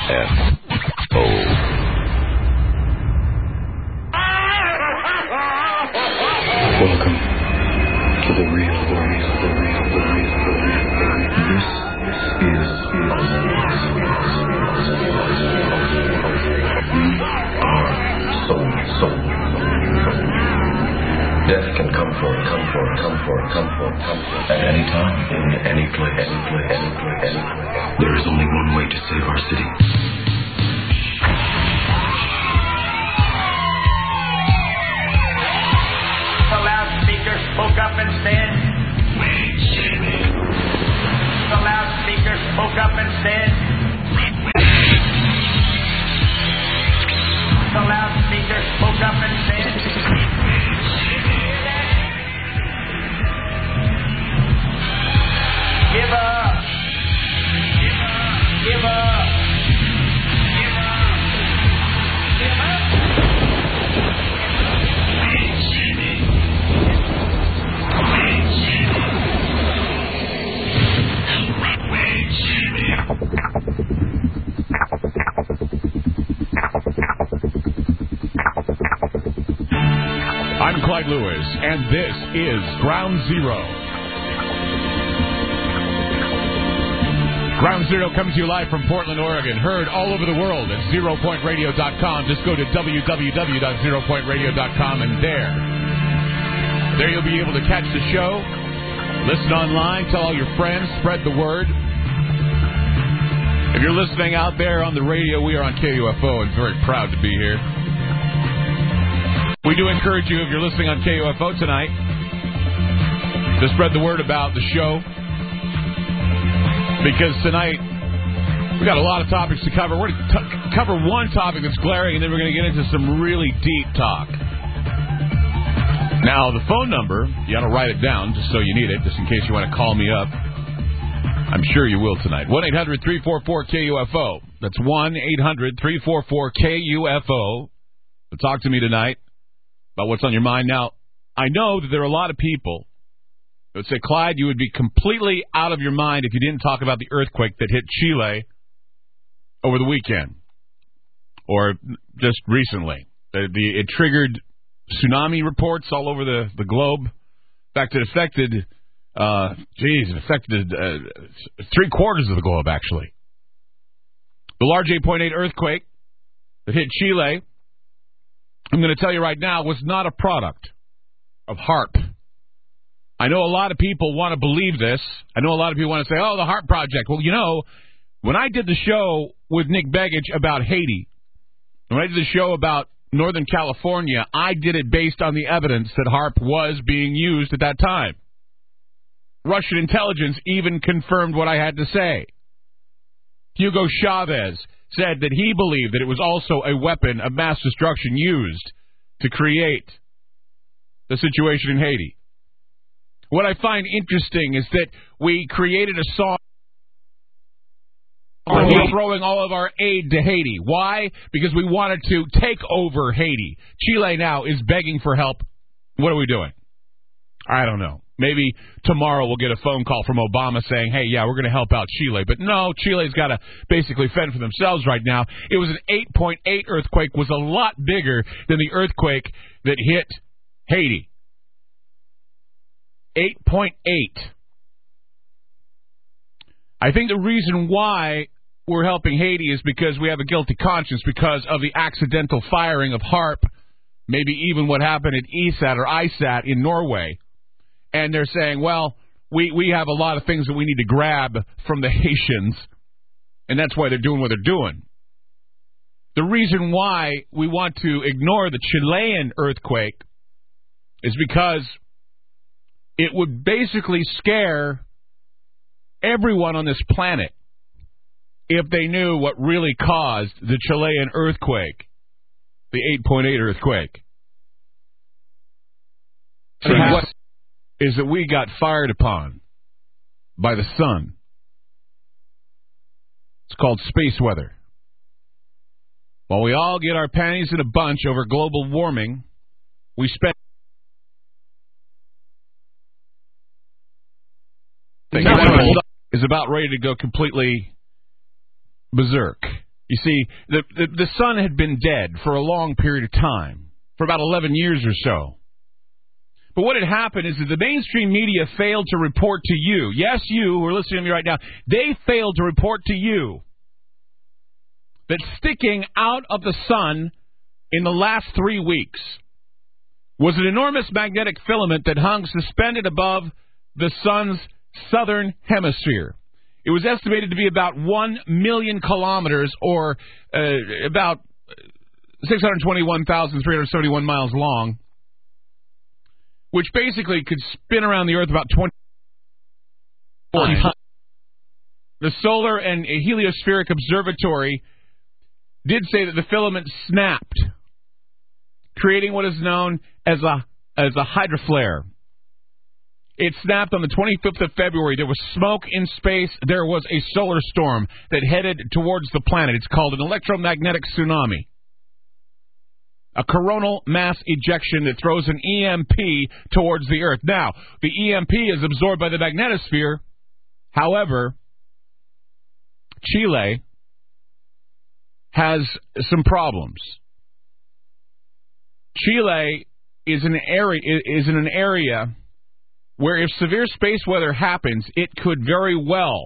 Welcome to the real world. This is soul. Death can come for at any time, in any place. There is only one way to save our city. Spoke up and said, the loudspeaker spoke up and said, the loudspeaker spoke up and said, give up, give up, give up, give up. I'm Clyde Lewis, and this is Ground Zero. Ground Zero comes to you live from Portland, Oregon. Heard all over the world at ZeroPointRadio.com. Just go to www.ZeroPointRadio.com, and there you'll be able to catch the show, listen online, tell all your friends, spread the word. If you're listening out there on the radio, we are on KUFO and very proud to be here. We do encourage you, if you're listening on KUFO tonight, to spread the word about the show. Because tonight, we've got a lot of topics to cover. We're going to cover one topic that's glaring, and then we're going to get into some really deep talk. Now, the phone number, you got to write it down just so you need it, just in case you want to call me up. I'm sure you will tonight. 1-800-344-KUFO. That's 1-800-344-KUFO. Talk to me tonight about what's on your mind. Now, I know that there are a lot of people that would say, Clyde, you would be completely out of your mind if you didn't talk about the earthquake that hit Chile over the weekend or just recently. It triggered tsunami reports all over the globe. In fact, it affected, three-quarters of the globe, actually. The large 8.8 earthquake that hit Chile, I'm going to tell you right now, was not a product of HAARP. I know a lot of people want to believe this. I know a lot of people want to say, oh, the HAARP project. Well, you know, when I did the show with Nick Begich about Haiti, when I did the show about Northern California, I did it based on the evidence that HAARP was being used at that time. Russian intelligence even confirmed what I had to say. Hugo Chavez said that he believed that it was also a weapon of mass destruction used to create the situation in Haiti. What I find interesting is that we created a song throwing all of our aid to Haiti. Why? Because we wanted to take over Haiti. Chile now is begging for help. What are we doing? I don't know. Maybe tomorrow we'll get a phone call from Obama saying, hey, yeah, we're going to help out Chile. But no, Chile's got to basically fend for themselves right now. It was an 8.8 earthquake, was a lot bigger than the earthquake that hit Haiti. 8.8. I think the reason why we're helping Haiti is because we have a guilty conscience because of the accidental firing of HAARP, maybe even what happened at ESAT or ISAT in Norway. And they're saying, well, we have a lot of things that we need to grab from the Haitians, and that's why they're doing what they're doing. The reason why we want to ignore the Chilean earthquake is because it would basically scare everyone on this planet if they knew what really caused the Chilean earthquake, the 8.8 earthquake. So what is that we got fired upon by the sun. It's called space weather. While we all get our panties in a bunch over global warming, we spend is about ready to go completely berserk. You see, the sun had been dead for a long period of time, for about 11 years or so. But what had happened is that the mainstream media failed to report to you, yes, you who are listening to me right now, they failed to report to you that sticking out of the sun in the last 3 weeks was an enormous magnetic filament that hung suspended above the sun's southern hemisphere. It was estimated to be about 1 million kilometers, or about 621,371 miles long, which basically could spin around the Earth about 20 times. The Solar and Heliospheric Observatory did say that the filament snapped, creating what is known as a hydroflare. It snapped on the 25th of February. There was smoke in space. There was a solar storm that headed towards the planet. It's called an electromagnetic tsunami. A coronal mass ejection that throws an EMP towards the Earth. Now, the EMP is absorbed by the magnetosphere. However, Chile has some problems. Chile is in an area where if severe space weather happens, it could very well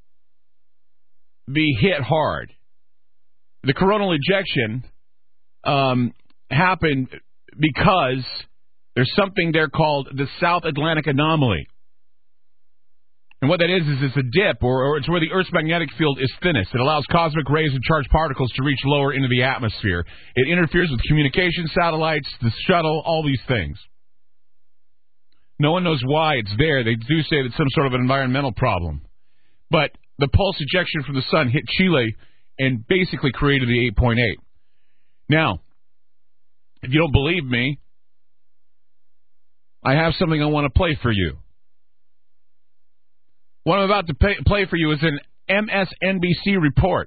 be hit hard. The coronal ejection happened because there's something there called the South Atlantic Anomaly. And what that is it's a dip, or it's where the Earth's magnetic field is thinnest. It allows cosmic rays and charged particles to reach lower into the atmosphere. It interferes with communication satellites, the shuttle, all these things. No one knows why it's there. They do say that it's some sort of an environmental problem. But the pulse ejection from the sun hit Chile and basically created the 8.8. Now, if you don't believe me, I have something I want to play for you. What I'm about to play for you is an MSNBC report.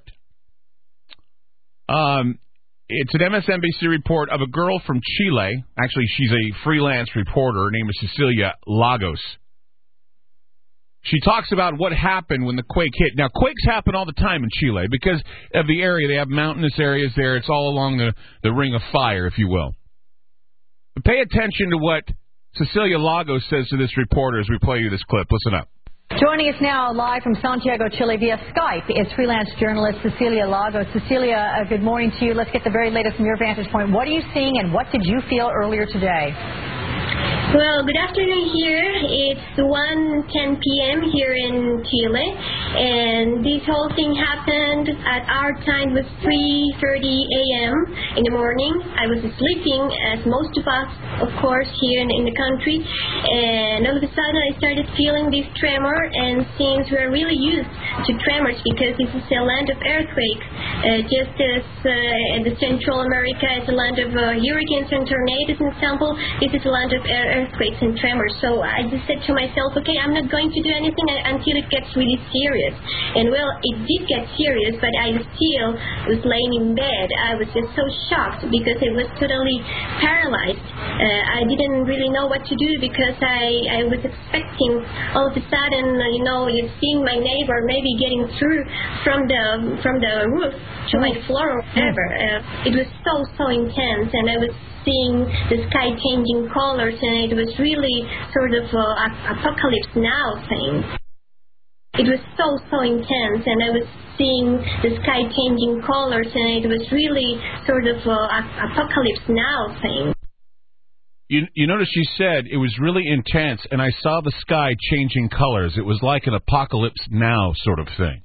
It's an MSNBC report of a girl from Chile. Actually, she's a freelance reporter. Her name is Cecilia Lagos. She talks about what happened when the quake hit. Now, quakes happen all the time in Chile because of the area. They have mountainous areas there. It's all along the ring of fire, if you will. But pay attention to what Cecilia Lagos says to this reporter as we play you this clip. Listen up. Joining us now live from Santiago, Chile via Skype is freelance journalist Cecilia Lagos. Cecilia, good morning to you. Let's get the very latest from your vantage point. What are you seeing and what did you feel earlier today? Well, good afternoon here. It's 1:10 p.m. here in Chile, and this whole thing happened at our time. It was 3:30 a.m. in the morning. I was sleeping, as most of us, of course, here in the country, and all of a sudden I started feeling this tremor, and since we're really used to tremors because this is a land of earthquakes, just as the Central America is a land of hurricanes and tornadoes, for example, this is a land of earthquakes and tremors. So I just said to myself, okay, I'm not going to do anything until it gets really serious. And well, it did get serious, but I still was laying in bed. I was just so shocked because I was totally paralyzed. I didn't really know what to do because I was expecting all of a sudden, you're seeing my neighbor maybe getting through from the roof to my floor or whatever. It was so intense, and I was seeing the sky changing colors, and it was really sort of apocalypse now thing. It was so intense, and I was seeing the sky changing colors, and it was really sort of apocalypse now thing. You notice she said it was really intense, and I saw the sky changing colors. It was like an apocalypse now sort of thing.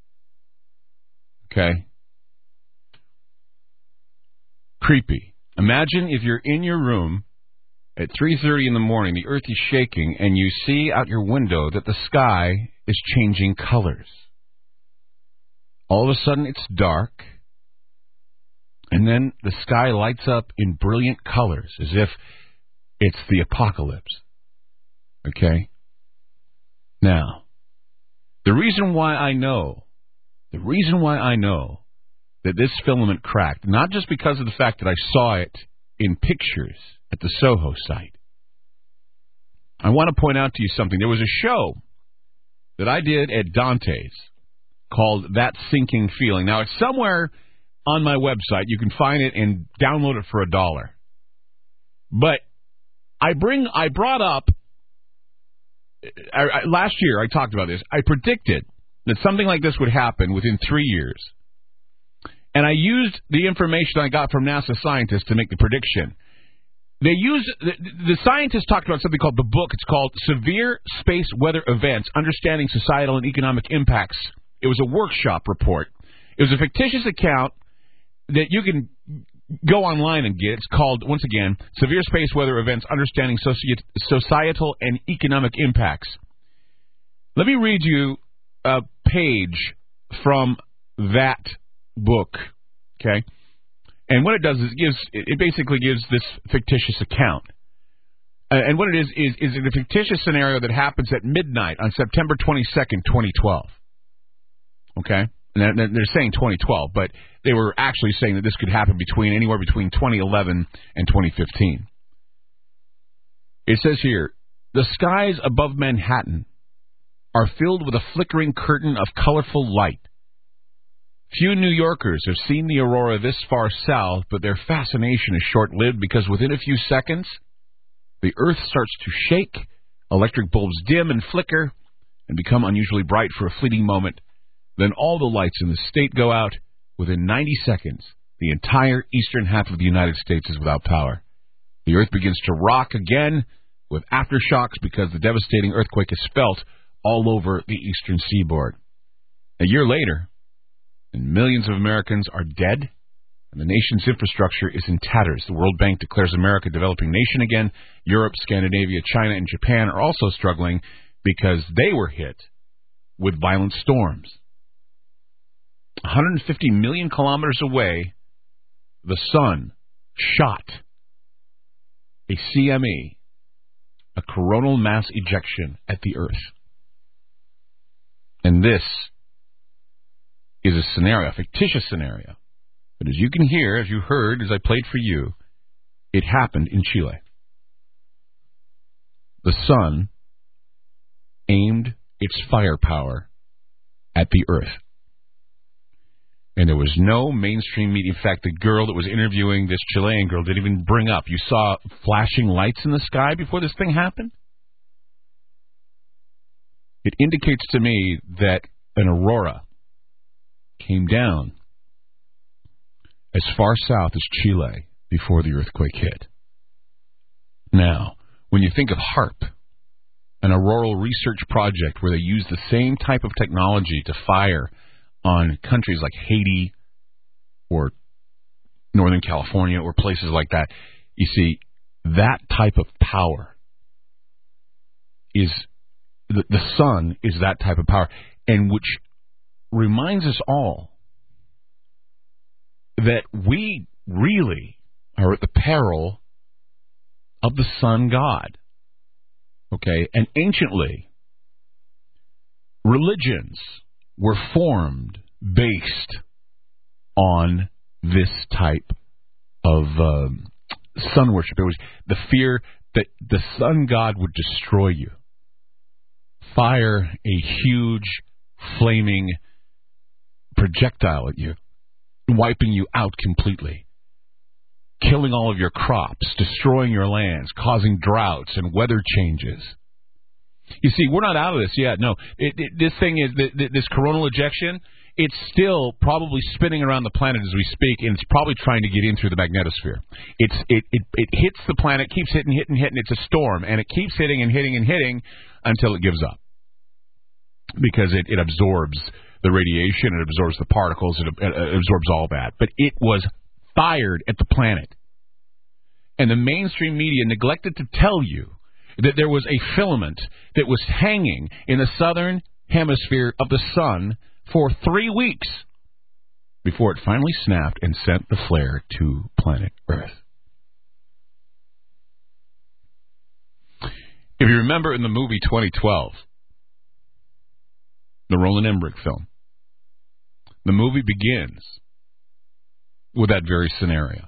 Okay? Creepy. Imagine if you're in your room at 3:30 in the morning, the earth is shaking, and you see out your window that the sky is changing colors. All of a sudden it's dark, and then the sky lights up in brilliant colors as if it's the apocalypse. Okay? Now, the reason why I know that this filament cracked, not just because of the fact that I saw it in pictures at the Soho site. I want to point out to you something. There was a show that I did at Dante's called That Sinking Feeling. Now, it's somewhere on my website. You can find it and download it for $1. But I brought up, last year I talked about this. I predicted that something like this would happen within 3 years. And I used the information I got from NASA scientists to make the prediction. They used, the scientists talked about something called the book. It's called Severe Space Weather Events, Understanding Societal and Economic Impacts. It was a workshop report. It was a fictitious account that you can go online and get. It's called, once again, Severe Space Weather Events, Understanding Societal and Economic Impacts. Let me read you a page from that book, okay? And what it does is it basically gives this fictitious account. And what it is a fictitious scenario that happens at midnight on September 22nd, 2012. Okay? And they're saying 2012, but they were actually saying that this could happen anywhere between 2011 and 2015. It says here, the skies above Manhattan are filled with a flickering curtain of colorful light. Few New Yorkers have seen the aurora this far south, but their fascination is short-lived because within a few seconds, the Earth starts to shake, electric bulbs dim and flicker, and become unusually bright for a fleeting moment. Then all the lights in the state go out. Within 90 seconds, the entire eastern half of the United States is without power. The Earth begins to rock again with aftershocks because the devastating earthquake is felt all over the eastern seaboard. A year later, and millions of Americans are dead, and the nation's infrastructure is in tatters. The World Bank declares America a developing nation again. Europe, Scandinavia, China, and Japan are also struggling because they were hit with violent storms. 150 million kilometers away, the sun shot a CME, a coronal mass ejection, at the Earth. And this is a scenario, a fictitious scenario. But as you can hear, as you heard, as I played for you, it happened in Chile. The sun aimed its firepower at the Earth. And there was no mainstream media. In fact, the girl that was interviewing this Chilean girl didn't even bring up. You saw flashing lights in the sky before this thing happened? It indicates to me that an aurora came down as far south as Chile before the earthquake hit. Now, when you think of HAARP, an auroral research project where they use the same type of technology to fire on countries like Haiti or Northern California or places like that, you see, that type of power is, the sun is that type of power, and which reminds us all that we really are at the peril of the sun god. Okay? And anciently, religions were formed based on this type of sun worship. It was the fear that the sun god would destroy you, fire a huge, flaming projectile at you, wiping you out completely, killing all of your crops, destroying your lands, causing droughts and weather changes. You see, we're not out of this yet. No, this thing is, this coronal ejection, it's still probably spinning around the planet as we speak, and it's probably trying to get in through the magnetosphere. It hits the planet, keeps hitting. It's a storm, and it keeps hitting until it gives up. Because it absorbs the radiation, it absorbs the particles, it absorbs all that. But it was fired at the planet. And the mainstream media neglected to tell you that there was a filament that was hanging in the southern hemisphere of the sun for 3 weeks before it finally snapped and sent the flare to planet Earth. If you remember in the movie 2012, the Roland Emmerich film, the movie begins with that very scenario,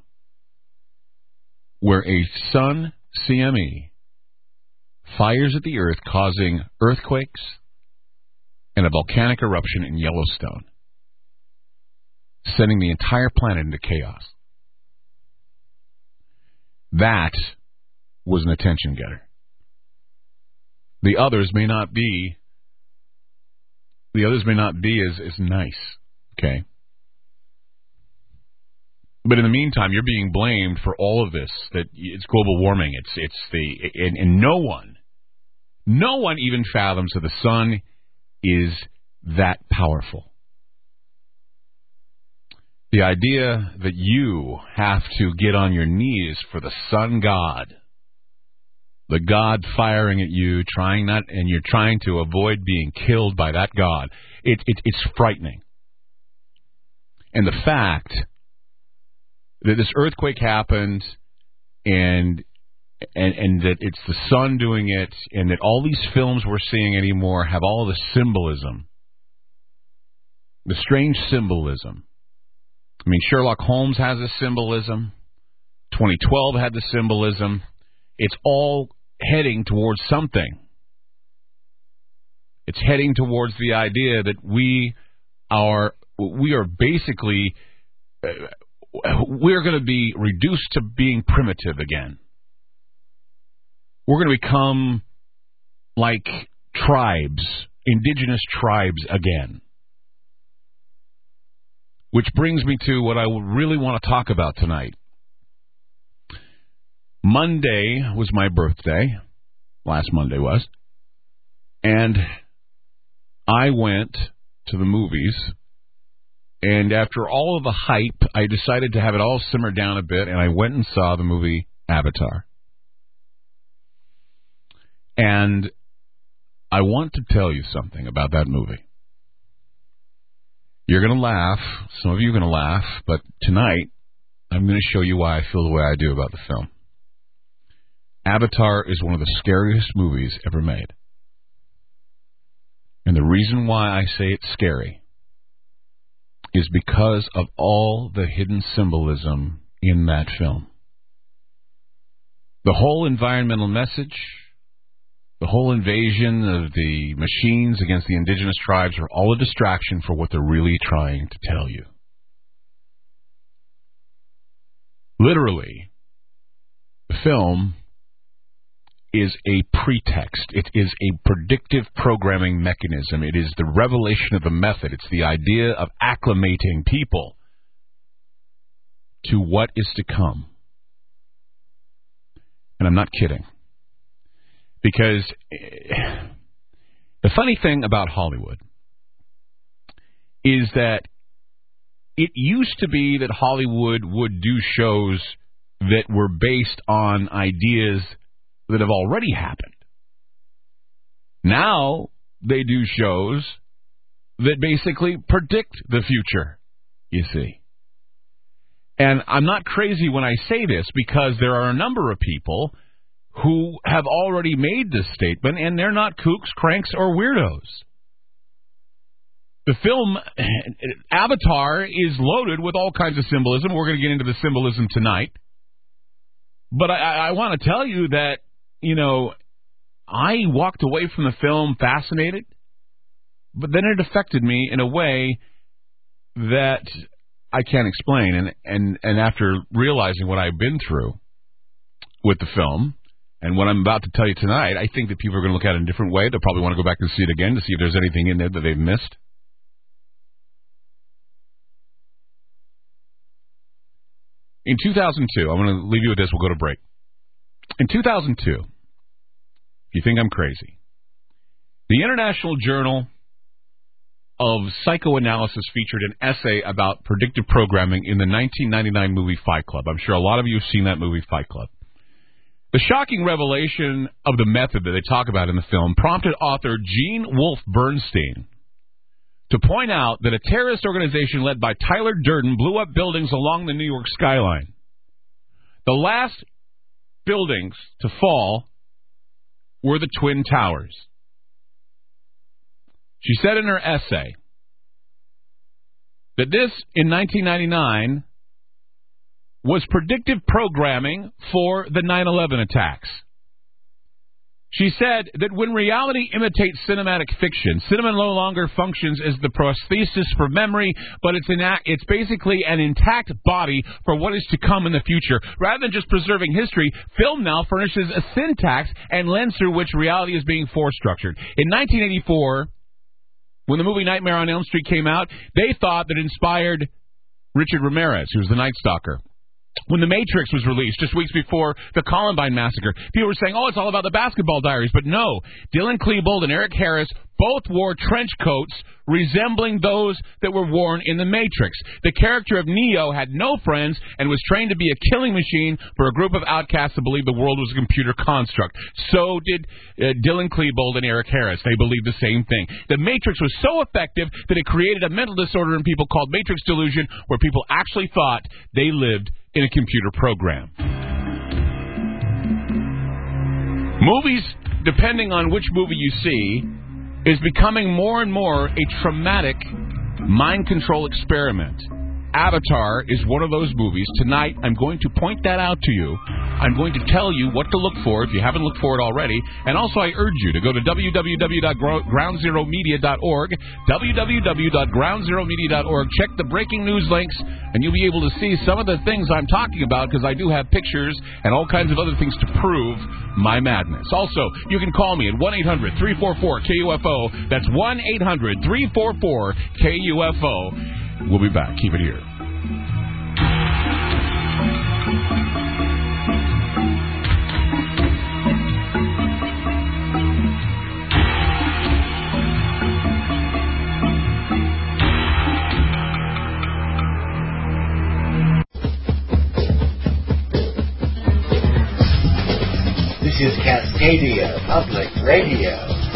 where a sun CME fires at the Earth, causing earthquakes, and a volcanic eruption in Yellowstone, sending the entire planet into chaos. That was an attention getter. The others may not be as nice, okay? But in the meantime, you're being blamed for all of this, that it's global warming. And no one even fathoms that the sun is that powerful. The idea that you have to get on your knees for the sun god, the god firing at you, and you're trying to avoid being killed by that god, it's frightening. And the fact that this earthquake happened and that it's the sun doing it, and that all these films we're seeing anymore have all the symbolism, the strange symbolism. I mean, Sherlock Holmes has a symbolism. 2012 had the symbolism. It's all heading towards something. It's heading towards the idea that we are basically, we're going to be reduced to being primitive again. We're going to become like tribes, indigenous tribes again. Which brings me to what I really want to talk about tonight. Monday was my birthday. Last Monday was. And I went to the movies. And after all of the hype, I decided to have it all simmer down a bit. And I went and saw the movie Avatar. And I want to tell you something about that movie. You're going to laugh. Some of you are going to laugh. But tonight, I'm going to show you why I feel the way I do about the film. Avatar is one of the scariest movies ever made. And the reason why I say it's scary is because of all the hidden symbolism in that film. The whole environmental message, the whole invasion of the machines against the indigenous tribes are all a distraction for what they're really trying to tell you. Literally, the film is a pretext. It is a predictive programming mechanism. It is the revelation of the method. It's the idea of acclimating people to what is to come. And I'm not kidding. Because the funny thing about Hollywood is that it used to be that Hollywood would do shows that were based on ideas that have already happened. Now they do shows that basically predict the future, you see. And I'm not crazy when I say this, because there are a number of people who have already made this statement, and they're not kooks, cranks, or weirdos. The film Avatar is loaded with all kinds of symbolism. We're going to get into the symbolism tonight. But I want to tell you that, you know, I walked away from the film fascinated, but then it affected me in a way that I can't explain. And after realizing what I've been through with the film, and what I'm about to tell you tonight, I think that people are going to look at it in a different way. They'll probably want to go back and see it again to see if there's anything in there that they've missed. In 2002, I'm going to leave you with this. We'll go to break. In 2002, if you think I'm crazy, the International Journal of Psychoanalysis featured an essay about predictive programming in the 1999 movie Fight Club. I'm sure a lot of you have seen that movie, Fight Club. The shocking revelation of the method that they talk about in the film prompted author Gene Wolfe Bernstein to point out that a terrorist organization led by Tyler Durden blew up buildings along the New York skyline. The last buildings to fall were the Twin Towers. She said in her essay that this, in 1999, was predictive programming for the 9/11 attacks. She said that when reality imitates cinematic fiction, cinema no longer functions as the prosthesis for memory, but it's basically an intact body for what is to come in the future. Rather than just preserving history, film now furnishes a syntax and lens through which reality is being force-structured. In 1984, when the movie Nightmare on Elm Street came out, they thought that it inspired Richard Ramirez, who was the Night Stalker. When The Matrix was released just weeks before the Columbine massacre, people were saying, it's all about the Basketball Diaries. But no, Dylan Klebold and Eric Harris both wore trench coats resembling those that were worn in The Matrix. The character of Neo had no friends and was trained to be a killing machine for a group of outcasts that believed the world was a computer construct. So did Dylan Klebold and Eric Harris. They believed the same thing. The Matrix was so effective that it created a mental disorder in people called Matrix delusion, where people actually thought they lived in a computer program. Movies, depending on which movie you see, is becoming more and more a traumatic mind control experiment. Avatar is one of those movies. Tonight, I'm going to point that out to you. I'm going to tell you what to look for if you haven't looked for it already. And also, I urge you to go to www.groundzeromedia.org, www.groundzeromedia.org. Check the breaking news links, and you'll be able to see some of the things I'm talking about, because I do have pictures and all kinds of other things to prove my madness. Also, you can call me at 1-800-344-KUFO. That's 1-800-344-KUFO. We'll be back. Keep it here. This is Cascadia Public Radio.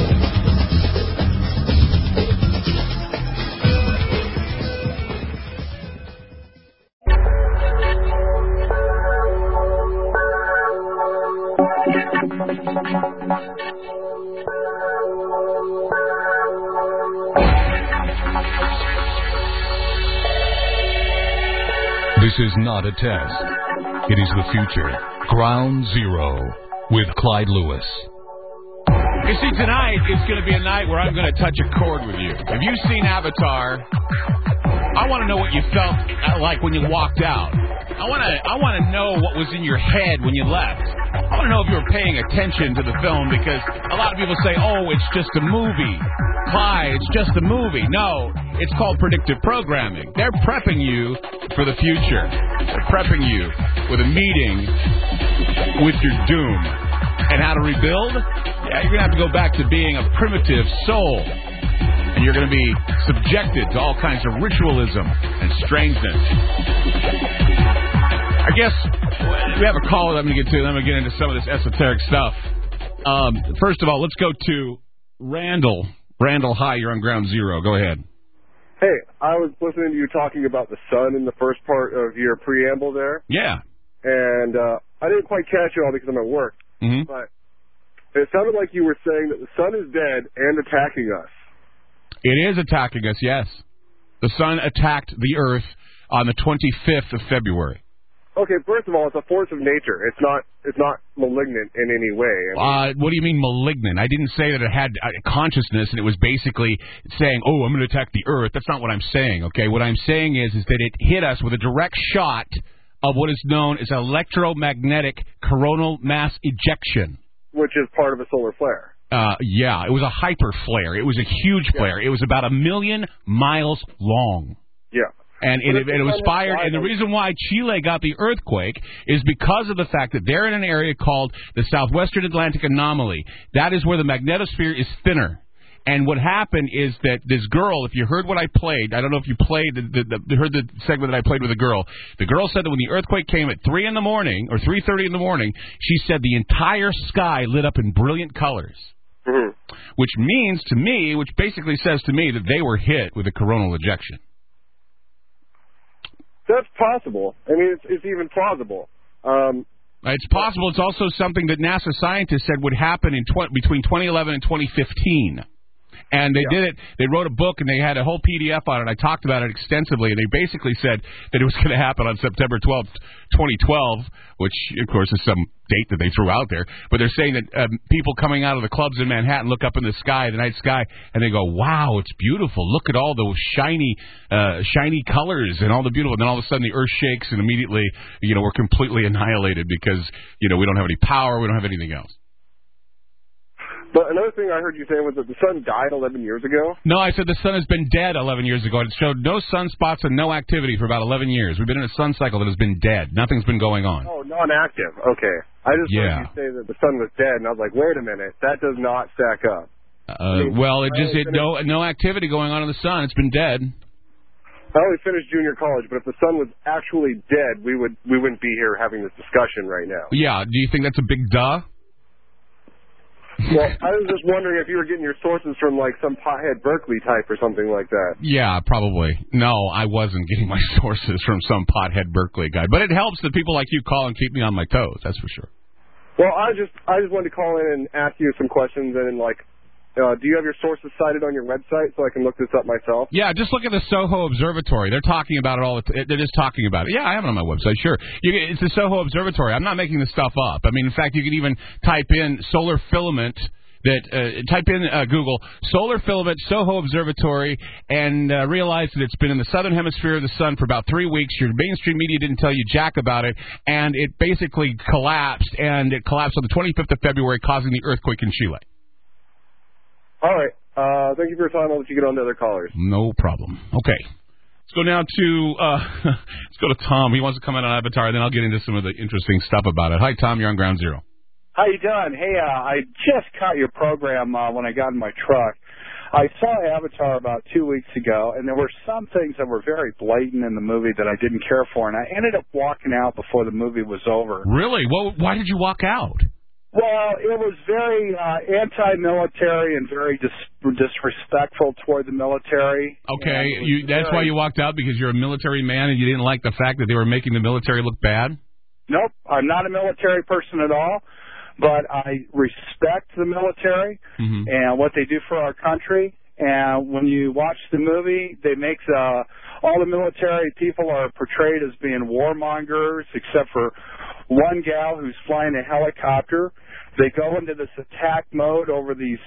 This is not a test. It is the future. Ground Zero with Clyde Lewis. You see, tonight is going to be a night where I'm going to touch a chord with you. Have you seen Avatar? I want to know what you felt like when you walked out. I want to know what was in your head when you left. I want to know if you were paying attention to the film, because a lot of people say, it's just a movie. Clyde, it's just a movie. No, it's called predictive programming. They're prepping you for the future. They're prepping you with a meeting with your doom. And how to rebuild? Yeah, you're going to have to go back to being a primitive soul. And you're going to be subjected to all kinds of ritualism and strangeness. I guess we have a call that I'm going to get to. Then I'm going to get into some of this esoteric stuff. First of all, let's go to Randall. Randall, hi, you're on Ground Zero. Go ahead. Hey, I was listening to you talking about the sun in the first part of your preamble there. Yeah. And I didn't quite catch it all because I'm at work. Mm-hmm. But it sounded like you were saying that the sun is dead and attacking us. It is attacking us, yes. The sun attacked the Earth on the 25th of February. Okay, first of all, it's a force of nature. It's not malignant in any way. What do you mean malignant? I didn't say that it had consciousness and it was basically saying, I'm going to attack the Earth. That's not what I'm saying, okay? What I'm saying is that it hit us with a direct shot of what is known as electromagnetic coronal mass ejection. Which is part of a solar flare. Yeah, it was a hyper flare. It was a huge flare. It was about 1 million miles long. Yeah. And it was fired, and the reason why Chile got the earthquake is because of the fact that they're in an area called the Southwestern Atlantic Anomaly. That is where the magnetosphere is thinner. And what happened is that this girl, if you heard what I played, I don't know if you played heard the segment that I played with the girl. The girl said that when the earthquake came at 3 in the morning or 3:30 in the morning, she said the entire sky lit up in brilliant colors. Mm-hmm. Which means to me, which basically says to me that they were hit with a coronal ejection. That's possible. I mean, it's even plausible. It's possible. It's also something that NASA scientists said would happen in between 2011 and 2015. And they did it. They wrote a book, and they had a whole PDF on it. I talked about it extensively, and they basically said that it was going to happen on September 12th, 2012, which, of course, is some date that they threw out there. But they're saying that people coming out of the clubs in Manhattan look up in the sky, the night sky, and they go, wow, it's beautiful. Look at all those shiny colors and all the beautiful. And then all of a sudden the earth shakes, and immediately, we're completely annihilated because, we don't have any power. We don't have anything else. But another thing I heard you say was that the sun died 11 years ago. No, I said the sun has been dead 11 years ago. It showed no sunspots and no activity for about 11 years. We've been in a sun cycle that has been dead. Nothing's been going on. Oh, non-active. Okay. I just heard you say that the sun was dead, and I was like, wait a minute. That does not stack up. No activity going on in the sun. It's been dead. I only finished junior college, but if the sun was actually dead, we wouldn't be here having this discussion right now. Yeah. Do you think that's a big duh? Well, I was just wondering if you were getting your sources from, like, some pothead Berkeley type or something like that. Yeah, probably. No, I wasn't getting my sources from some pothead Berkeley guy. But it helps that people like you call and keep me on my toes, that's for sure. Well, I just wanted to call in and ask you some questions and, like, do you have your sources cited on your website so I can look this up myself? Yeah, just look at the Soho Observatory. They're talking about it all. They're just talking about it. Yeah, I have it on my website, sure. It's the Soho Observatory. I'm not making this stuff up. I mean, in fact, you can even type in solar filament. Type in Google solar filament Soho Observatory and realize that it's been in the southern hemisphere of the sun for about 3 weeks. Your mainstream media didn't tell you jack about it, and it basically collapsed. And it collapsed on the 25th of February, causing the earthquake in Chile. All right. Thank you for your time. I'll let you get on to other callers. No problem. Okay. Let's go now to let's go to Tom. He wants to come in on Avatar, and then I'll get into some of the interesting stuff about it. Hi, Tom. You're on Ground Zero. How you doing? Hey, I just caught your program when I got in my truck. I saw Avatar about 2 weeks ago, and there were some things that were very blatant in the movie that I didn't care for, and I ended up walking out before the movie was over. Really? Well, why did you walk out? Well, it was very anti-military and very disrespectful toward the military. Okay, that's why you walked out, because you're a military man and you didn't like the fact that they were making the military look bad? Nope, I'm not a military person at all, but I respect the military and what they do for our country. And when you watch the movie, they make all the military people are portrayed as being warmongers, except for one gal who's flying a helicopter. They go into this attack mode over this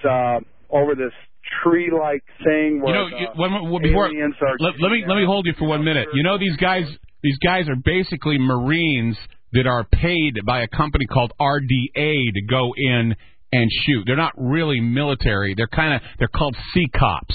tree-like thing where aliens are. Let me hold you for 1 minute. You know, these guys are basically Marines that are paid by a company called RDA to go in and shoot. They're not really military. They're called sea cops.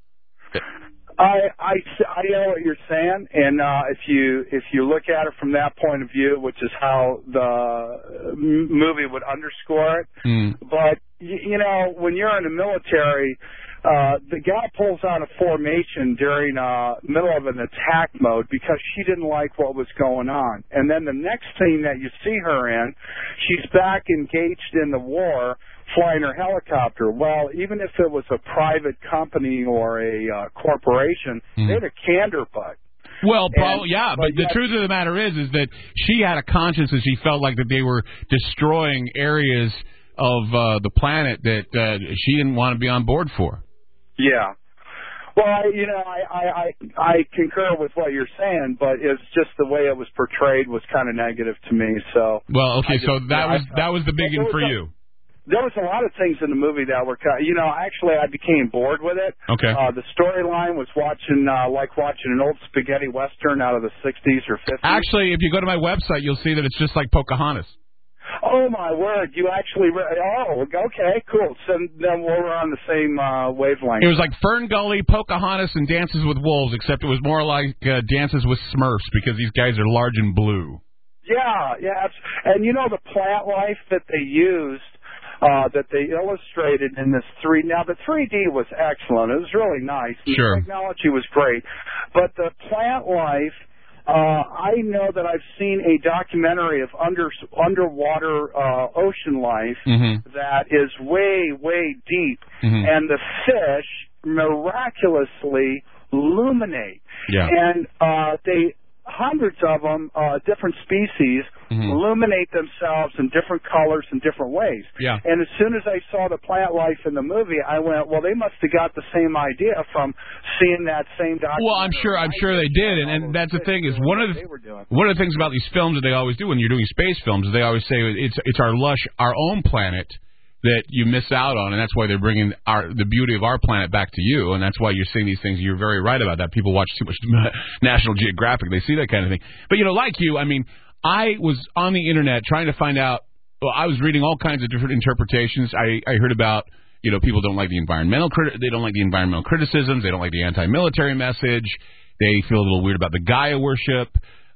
I know what you're saying, and if you look at it from that point of view, which is how the movie would underscore it, but you know, when you're in the military, the guy pulls out a formation during middle of an attack mode because she didn't like what was going on, and then the next scene that you see her in, she's back engaged in the war, flying her helicopter. Well, even if it was a private company or a corporation, they'd have canned her butt. Well, probably, yeah, but the truth of the matter is that she had a conscience and she felt like that they were destroying areas of the planet that she didn't want to be on board for. Yeah. Well, I concur with what you're saying, but it's just the way it was portrayed was kind of negative to me. So. Well, okay, so that was the big one for you. There was a lot of things in the movie that were, actually I became bored with it. Okay. The storyline was watching an old spaghetti western out of the 60s or 50s. Actually, if you go to my website, you'll see that it's just like Pocahontas. Oh, my word. You actually, okay, cool. So then we're on the same wavelength. It was like Fern Gully, Pocahontas, and Dances with Wolves, except it was more like Dances with Smurfs because these guys are large and blue. Yeah. And the plant life that they used, that they illustrated in this 3D. Now, the 3D was excellent. It was really nice. Sure. The technology was great. But the plant life, I know that I've seen a documentary of underwater ocean life that is way, way deep. And the fish miraculously illuminate. Yeah. And hundreds of them, different species, illuminate themselves in different colors and different ways. Yeah. And as soon as I saw the plant life in the movie, I went, well, they must have got the same idea from seeing that same documentary. Well, I'm sure they did, and that's the thing is one of the things about these films that they always do when you're doing space films is they always say it's our own planet that you miss out on, and that's why they're bringing the beauty of our planet back to you, and that's why you're seeing these things. You're very right about that. People watch too much National Geographic. They see that kind of thing. But, like you, I mean, I was on the Internet trying to find out, I was reading all kinds of different interpretations. I heard about, people don't like the they don't like the environmental criticisms. They don't like the anti-military message. They feel a little weird about the Gaia worship.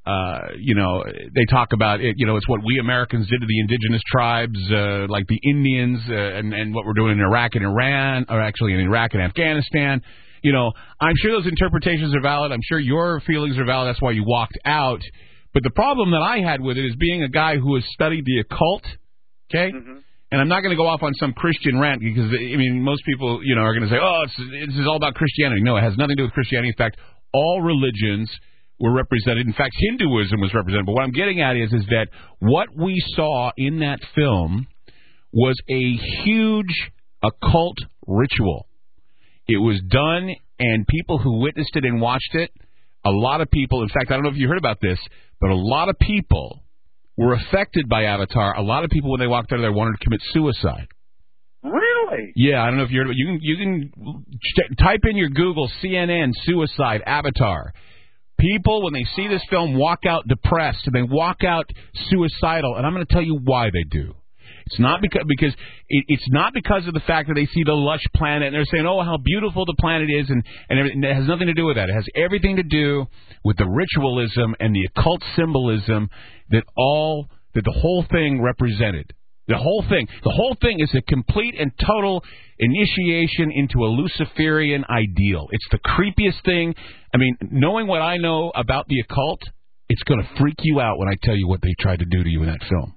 They talk about it, it's what we Americans did to the indigenous tribes, like the Indians, and what we're doing in Iraq and Iran, or actually in Iraq and Afghanistan. I'm sure those interpretations are valid. I'm sure your feelings are valid. That's why you walked out. But the problem that I had with it is being a guy who has studied the occult, okay? Mm-hmm. And I'm not going to go off on some Christian rant because, most people, are going to say, this is all about Christianity. No, it has nothing to do with Christianity. In fact, all religions were represented. In fact, Hinduism was represented. But what I'm getting at is that what we saw in that film was a huge occult ritual. It was done, and people who witnessed it and watched it, a lot of people, in fact, I don't know if you heard about this, but a lot of people were affected by Avatar. A lot of people, when they walked out of there, wanted to commit suicide. Really? Yeah, I don't know if you heard about it. You can type in your Google CNN suicide Avatar. People, when they see this film, walk out depressed, and they walk out suicidal, and I'm going to tell you why they do. It's not because it's not because of the fact that they see the lush planet and they're saying, "Oh, how beautiful the planet is," and everything. It has nothing to do with that. It has everything to do with the ritualism and the occult symbolism that the whole thing represented. The whole thing is a complete and total initiation into a Luciferian ideal. It's the creepiest thing. I mean, knowing what I know about the occult, it's going to freak you out when I tell you what they tried to do to you in that film.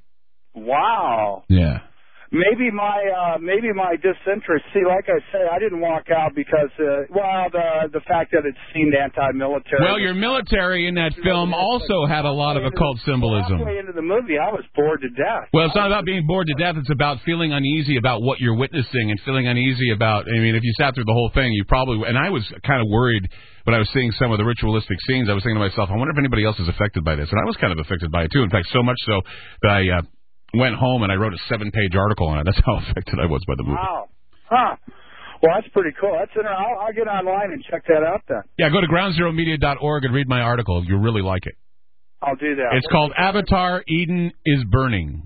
Wow. Yeah. Maybe my disinterest. See, like I say, I didn't walk out because, the fact that it seemed anti-military. Well, your military in that film also had a lot of occult symbolism. Halfway into the movie, I was bored to death. Well, it's not about being bored to death. It's about feeling uneasy about what you're witnessing and feeling uneasy about. If you sat through the whole thing, you probably. And I was kind of worried when I was seeing some of the ritualistic scenes. I was thinking to myself, I wonder if anybody else is affected by this. And I was kind of affected by it too. In fact, so much so that I went home and I wrote a 7-page article on it. That's how affected I was by the movie. Wow. Huh. Well, that's pretty cool. I'll get online and check that out then. Yeah, go to groundzeromedia.org and read my article. You'll really like it. I'll do that. It's called Avatar Eden is Burning.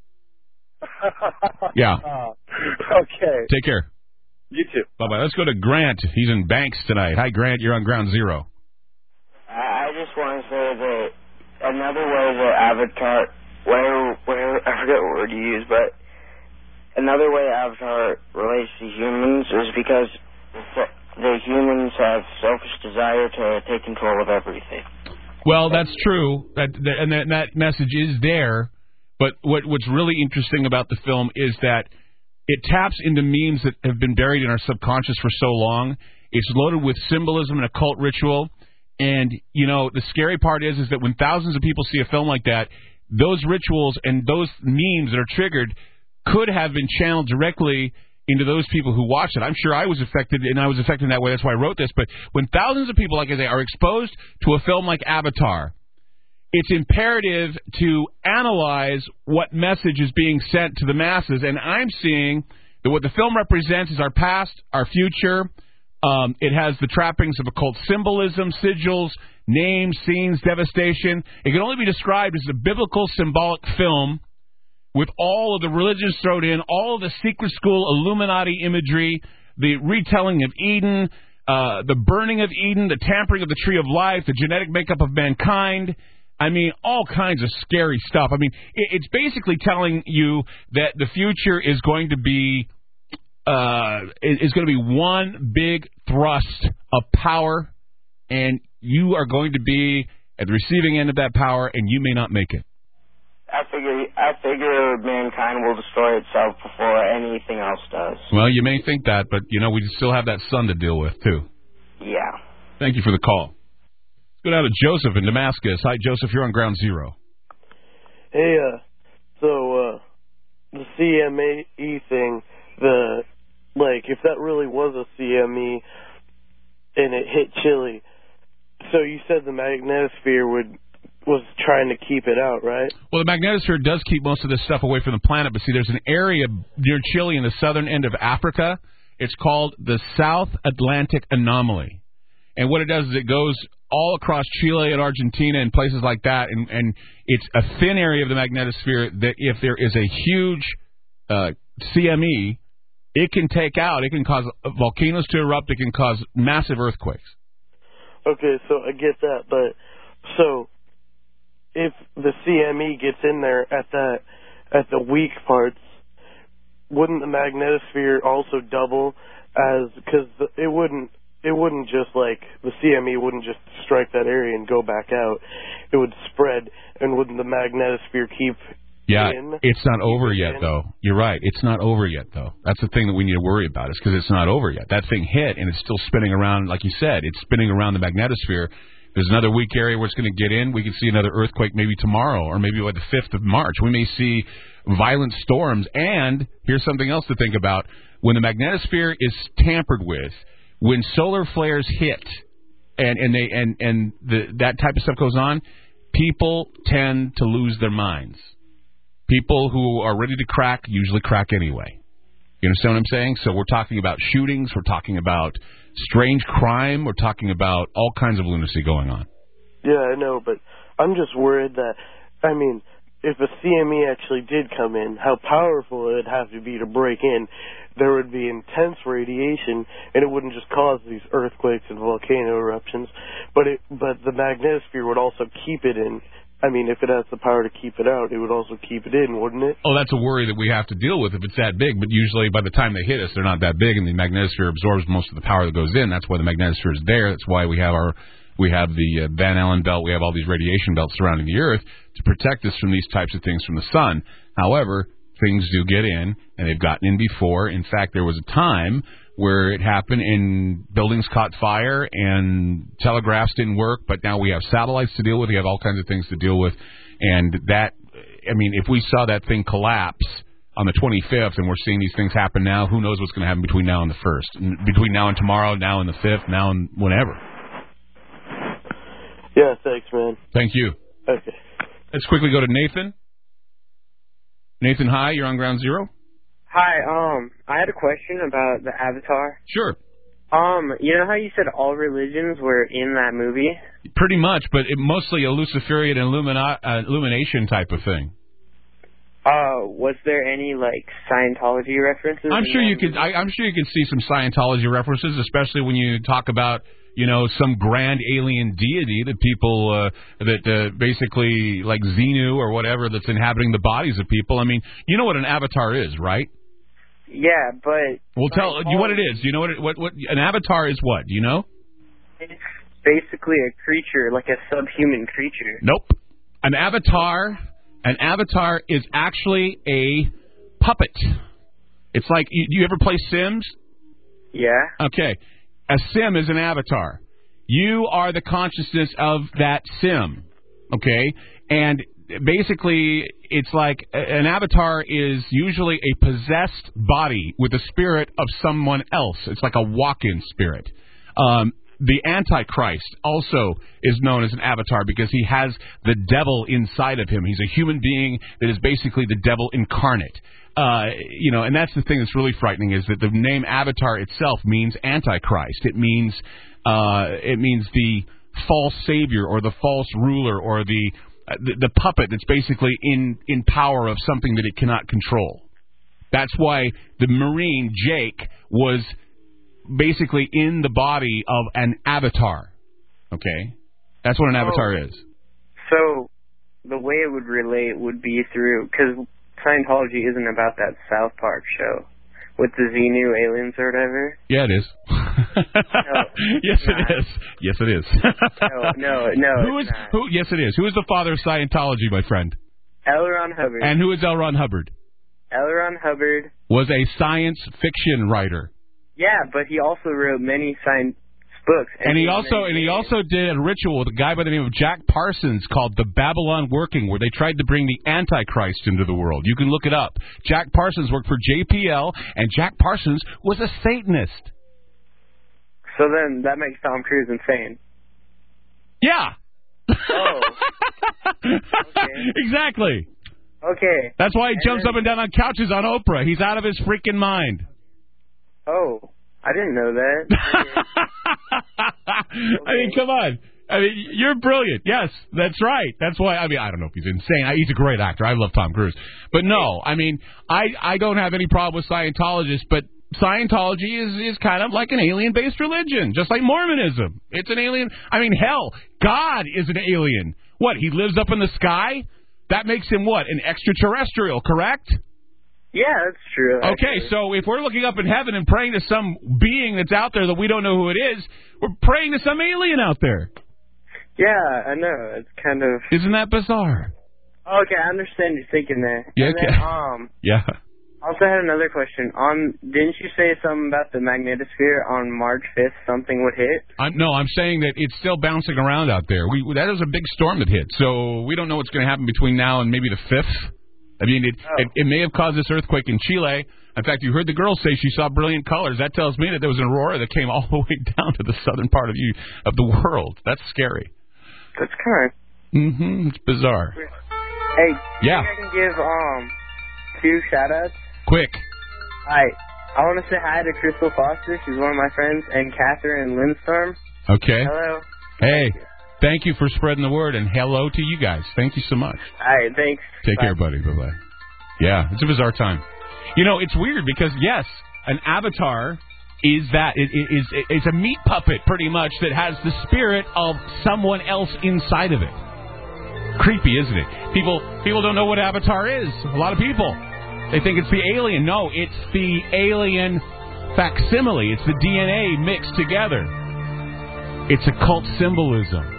Yeah. Okay. Take care. You too. Bye-bye. Let's go to Grant. He's in Banks tonight. Hi, Grant. You're on Ground Zero. I just want to say that another way that Avatar... Where I forget what word you use, but another way Avatar relates to humans is because the humans have selfish desire to take control of everything. Well, that's true, and that message is there, but what's really interesting about the film is that it taps into memes that have been buried in our subconscious for so long. It's loaded with symbolism and occult ritual, and, the scary part is that when thousands of people see a film like that, those rituals and those memes that are triggered could have been channeled directly into those people who watch it. I'm sure I was affected, and I was affected in that way. That's why I wrote this. But when thousands of people, like I say, are exposed to a film like Avatar, it's imperative to analyze what message is being sent to the masses. And I'm seeing that what the film represents is our past, our future. It has the trappings of occult symbolism, sigils, names, scenes, devastation. It can only be described as a biblical symbolic film with all of the religions thrown in, all of the secret school Illuminati imagery, the retelling of Eden, the burning of Eden, the tampering of the tree of life, the genetic makeup of mankind. All kinds of scary stuff. It's basically telling you that the future is going to be one big thrust of power, and you are going to be at the receiving end of that power, and you may not make it. I figure mankind will destroy itself before anything else does. Well, you may think that, but, we still have that sun to deal with, too. Yeah. Thank you for the call. Let's go down to Joseph in Damascus. Hi, Joseph. You're on Ground Zero. Hey, so the CME thing, if that really was a CME and it hit Chile, so you said the magnetosphere was trying to keep it out, right? Well, the magnetosphere does keep most of this stuff away from the planet, but see, there's an area near Chile in the southern end of Africa. It's called the South Atlantic Anomaly. And what it does is it goes all across Chile and Argentina and places like that, and it's a thin area of the magnetosphere that if there is a huge CME, it can cause volcanoes to erupt, it can cause massive earthquakes. Okay, so I get that, but so if the CME gets in there at the weak parts, wouldn't the magnetosphere also double because it wouldn't just the CME wouldn't just strike that area and go back out. It would spread, and wouldn't the magnetosphere keep in? It's not over yet, though. You're right. It's not over yet, though. That's the thing that we need to worry about is because it's not over yet. That thing hit, and it's still spinning around, like you said. It's spinning around the magnetosphere. There's another weak area where it's going to get in. We could see another earthquake maybe tomorrow or maybe by the 5th of March. We may see violent storms. And here's something else to think about. When the magnetosphere is tampered with, when solar flares hit and that type of stuff goes on, people tend to lose their minds. People who are ready to crack usually crack anyway. You understand what I'm saying? So we're talking about shootings. We're talking about strange crime. We're talking about all kinds of lunacy going on. Yeah, I know, but I'm just worried that, if a CME actually did come in, how powerful it would have to be to break in. There would be intense radiation, and it wouldn't just cause these earthquakes and volcano eruptions, but the magnetosphere would also keep it in. If it has the power to keep it out, it would also keep it in, wouldn't it? Oh, that's a worry that we have to deal with if it's that big. But usually by the time they hit us, they're not that big, and the magnetosphere absorbs most of the power that goes in. That's why the magnetosphere is there. That's why we have the Van Allen belt. We have all these radiation belts surrounding the Earth to protect us from these types of things from the sun. However, things do get in, and they've gotten in before. In fact, there was a time where it happened and buildings caught fire and telegraphs didn't work, but now we have satellites to deal with. We have all kinds of things to deal with. And that, if we saw that thing collapse on the 25th and we're seeing these things happen now, who knows what's going to happen between now and the 1st, between now and tomorrow, now and the 5th, now and whenever. Yeah, thanks, man. Thank you. Okay. Let's quickly go to Nathan. Nathan, hi, you're on Ground Zero. Hi, I had a question about the Avatar. Sure. You know how you said all religions were in that movie? Pretty much, but mostly a Luciferian illumination type of thing. Was there any Scientology references? I'm sure you could. I'm sure you can see some Scientology references, especially when you talk about some grand alien deity that people that basically like Xenu or whatever that's inhabiting the bodies of people. You know what an avatar is, right? Yeah, but we'll tell you what it is. Do you know what an avatar is? What do you know? It's basically a creature, like a subhuman creature. Nope. An avatar is actually a puppet. It's like you ever play Sims? Yeah. Okay. A sim is an avatar. You are the consciousness of that sim, okay? And basically, it's like an avatar is usually a possessed body with the spirit of someone else. It's like a walk-in spirit. The Antichrist also is known as an avatar because he has the devil inside of him. He's a human being that is basically the devil incarnate. And that's the thing that's really frightening is that the name Avatar itself means Antichrist. It means the false savior or the false ruler or the puppet that's basically in power of something that it cannot control. That's why the Marine Jake was basically in the body of an avatar. Okay? That's what an avatar is. So the way it would relate would be through, because Scientology isn't about that South Park show with the Xenu aliens or whatever. Yeah, it is. Yes, it is. Yes, it is. No. Yes, it is. Who is the father of Scientology, my friend? L. Ron Hubbard. And who is L. Ron Hubbard? L. Ron Hubbard was a science fiction writer. Yeah, but he also wrote many science books. And he also did a ritual with a guy by the name of Jack Parsons called the Babylon Working, where they tried to bring the Antichrist into the world. You can look it up. Jack Parsons worked for JPL, and Jack Parsons was a Satanist. So then that makes Tom Cruise insane. Yeah. Oh. Okay. Exactly. Okay. That's why he jumps up and down on couches on Oprah. He's out of his freaking mind. Oh, I didn't know that. I mean, come on. I mean, you're brilliant. Yes, that's right. That's why, I mean, I don't know if he's insane. He's a great actor. I love Tom Cruise. But no, I mean, I don't have any problem with Scientologists, but Scientology is kind of like an alien-based religion, just like Mormonism. It's an alien. I mean, hell, God is an alien. What, he lives up in the sky? That makes him what, an extraterrestrial, correct? Yeah, that's true. Okay, so if we're looking up in heaven and praying to some being that's out there that we don't know who it is, we're praying to some alien out there. Yeah, I know. It's kind of... Isn't that bizarre? Okay, I understand you're thinking that. Yeah, and okay. then, yeah. Also had another question. Didn't you say something about the magnetosphere on March 5th something would hit? I'm saying that it's still bouncing around out there. That was a big storm that hit, so we don't know what's going to happen between now and maybe the 5th. I mean, it may have caused this earthquake in Chile. In fact, you heard the girl say she saw brilliant colors. That tells me that there was an aurora that came all the way down to the southern part of the world. That's scary. That's kind of... Mm-hmm. It's bizarre. Hey, yeah. I can give 2 shout-outs? Quick. Hi. I want to say hi to Crystal Foster. She's one of my friends. And Catherine Lindstorm. Okay. Hello. Hey. Thank you for spreading the word, and hello to you guys. Thank you so much. All right, thanks. Take care, buddy. Bye-bye. Yeah, it's a bizarre time. You know, it's weird because, yes, an avatar is that. It's a meat puppet, pretty much, that has the spirit of someone else inside of it. Creepy, isn't it? People don't know what avatar is. A lot of people. They think it's the alien. No, it's the alien facsimile. It's the DNA mixed together. It's occult symbolism.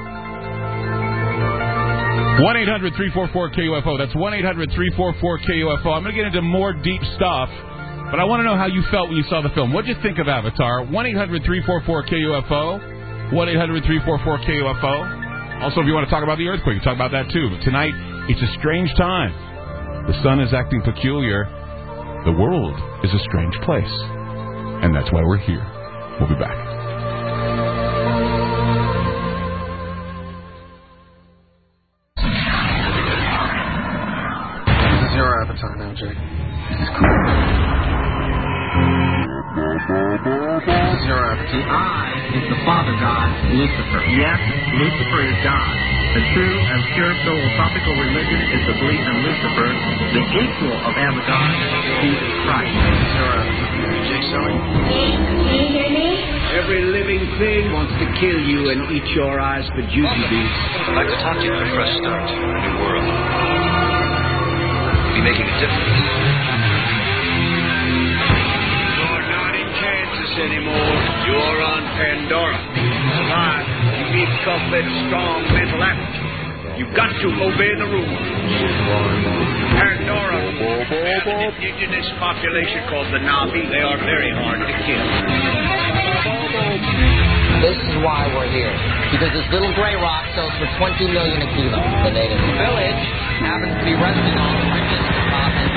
1-800-344-KUFO. That's 1-800-344-KUFO. I'm going to get into more deep stuff, but I want to know how you felt when you saw the film. What did you think of Avatar? 1-800-344-KUFO. 1-800-344-KUFO. Also, if you want to talk about the earthquake, we talk about that too. But tonight, it's a strange time. The sun is acting peculiar. The world is a strange place. And that's why we're here. We'll be back. Your avatar now, Jay. This is your avatar. I is the Father God, Lucifer. Yes, Lucifer is God. The true and pure philosophical religion is the belief in Lucifer, the equal of Abaddon, Jesus Christ. Your avatar. Jay Sully. Can you hear me? Every living thing wants to kill you and eat your eyes for jujubes. I'd like to talk to you for a fresh start, a new world. Be making a difference. You're not in Kansas anymore. You're on Pandora. Alive, you need tough-led, strong mental aptitude. You've got to obey the rules. Pandora, we have an indigenous population called the Na'vi. They are very hard to kill. This is why we're here. Because this little gray rock sells for $20 million a kilo. The native village happens to be resting on the richest deposit.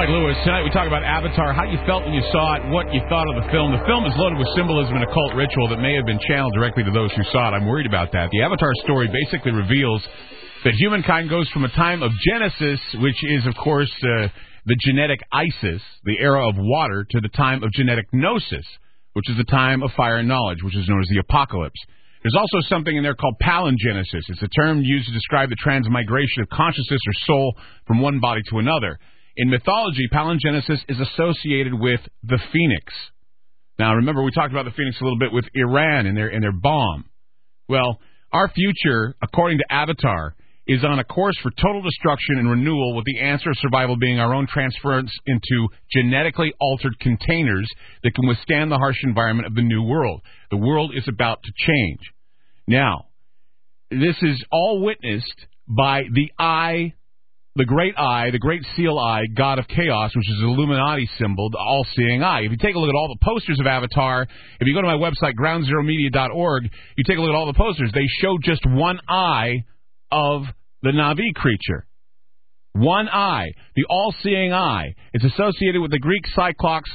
Clyde Lewis. Tonight we talk about Avatar, how you felt when you saw it, what you thought of the film. The film is loaded with symbolism and occult ritual that may have been channeled directly to those who saw it. I'm worried about that. The Avatar story basically reveals that humankind goes from a time of Genesis, which is, of course, the genetic Isis, the era of water, to the time of genetic Gnosis, which is the time of fire and knowledge, which is known as the apocalypse. There's also something in there called palingenesis. It's a term used to describe the transmigration of consciousness or soul from one body to another. In mythology, palingenesis is associated with the phoenix. Now, remember, we talked about the phoenix a little bit with Iran and their bomb. Well, our future, according to Avatar, is on a course for total destruction and renewal, with the answer of survival being our own transference into genetically altered containers that can withstand the harsh environment of the new world. The world is about to change. Now, this is all witnessed by the Eye, the Great Eye, the Great Seal Eye, God of Chaos, which is the Illuminati symbol, the all-seeing eye. If you take a look at all the posters of Avatar, if you go to my website, groundzeromedia.org, you take a look at all the posters, they show just one eye of the Na'vi creature. One eye, the all-seeing eye. It's associated with the Greek Cyclops,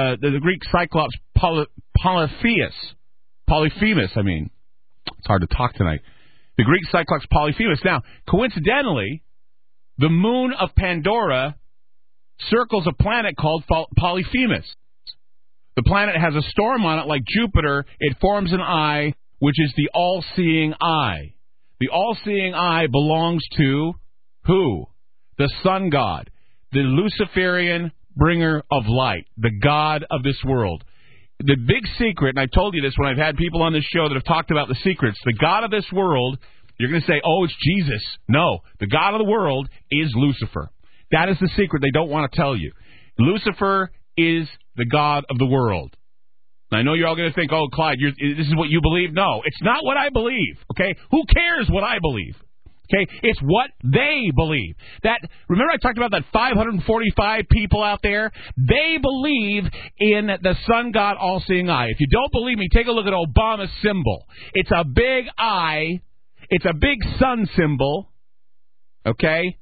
Polyphemus, I mean. It's hard to talk tonight. The Greek Cyclops Polyphemus. Now, coincidentally, the moon of Pandora circles a planet called Polyphemus. The planet has a storm on it like Jupiter. It forms an eye, which is the all-seeing eye. The all-seeing eye belongs to who? The sun god, the Luciferian bringer of light, the god of this world. The big secret, and I told you this when I've had people on this show that have talked about the secrets, the god of this world, you're going to say, oh, it's Jesus. No, the god of the world is Lucifer. That is the secret they don't want to tell you. Lucifer is the god of the world. I know you're all going to think, oh, Clyde, this is what you believe. No, it's not what I believe, okay? Who cares what I believe? Okay, it's what they believe. Remember I talked about that 545 people out there? They believe in the sun god all-seeing eye. If you don't believe me, take a look at Obama's symbol. It's a big eye. It's a big sun symbol. Okay?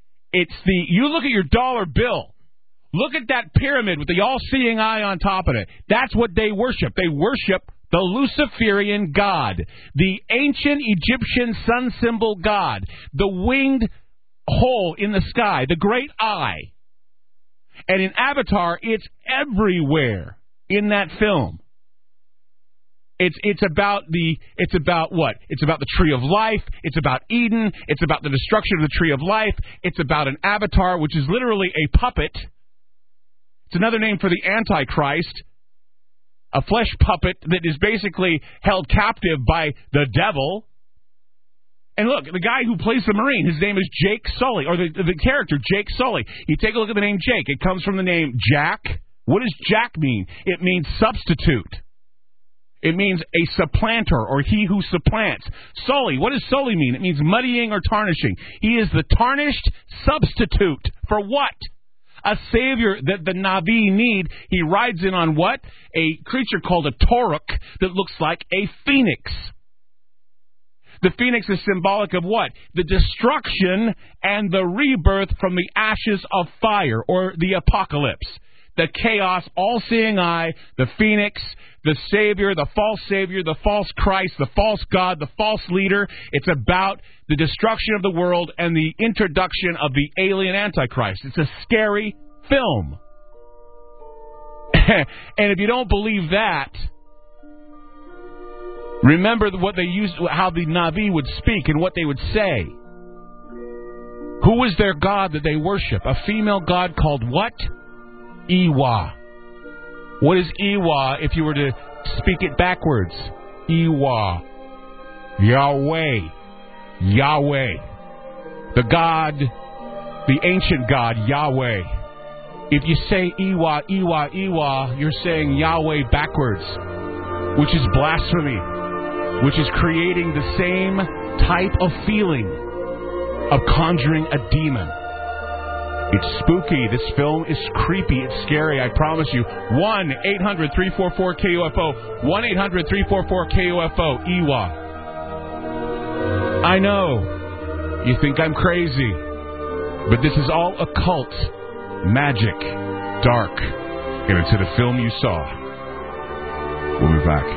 You look at your dollar bill. Look at that pyramid with the all-seeing eye on top of it. That's what they worship. They worship the Luciferian god, the ancient Egyptian sun symbol god, the winged hole in the sky, the great eye. And in Avatar, it's everywhere in that film. It's about what? It's about the tree of life. It's about Eden. It's about the destruction of the tree of life. It's about an avatar, which is literally a puppet. It's another name for the Antichrist. A flesh puppet that is basically held captive by the devil. And look, the guy who plays the Marine, his name is Jake Sully, or the character Jake Sully. You take a look at the name Jake. It comes from the name Jack. What does Jack mean? It means substitute. It means a supplanter, or he who supplants. Sully, what does Sully mean? It means muddying or tarnishing. He is the tarnished substitute. For what? A savior that the Na'vi need. He rides in on what? A creature called a Toruk that looks like a phoenix. The phoenix is symbolic of what? The destruction and the rebirth from the ashes of fire, or the apocalypse. The chaos, all-seeing eye, the phoenix, the savior, the false Christ, the false God, the false leader. It's about the destruction of the world and the introduction of the alien Antichrist. It's a scary film. And if you don't believe that, remember what they used, how the Na'vi would speak and what they would say. Who was their god that they worship? A female god called what? Iwa. What is Iwa if you were to speak it backwards? Iwa. Yahweh. Yahweh. The God, the ancient God, Yahweh. If you say Iwa, Iwa, Iwa, you're saying Yahweh backwards, which is blasphemy, which is creating the same type of feeling of conjuring a demon. It's spooky. This film is creepy. It's scary. I promise you. 1-800-344-KUFO. 1-800-344-KUFO. Iwa. I know. You think I'm crazy. But this is all occult. magic, dark, and into the film you saw. We'll be back.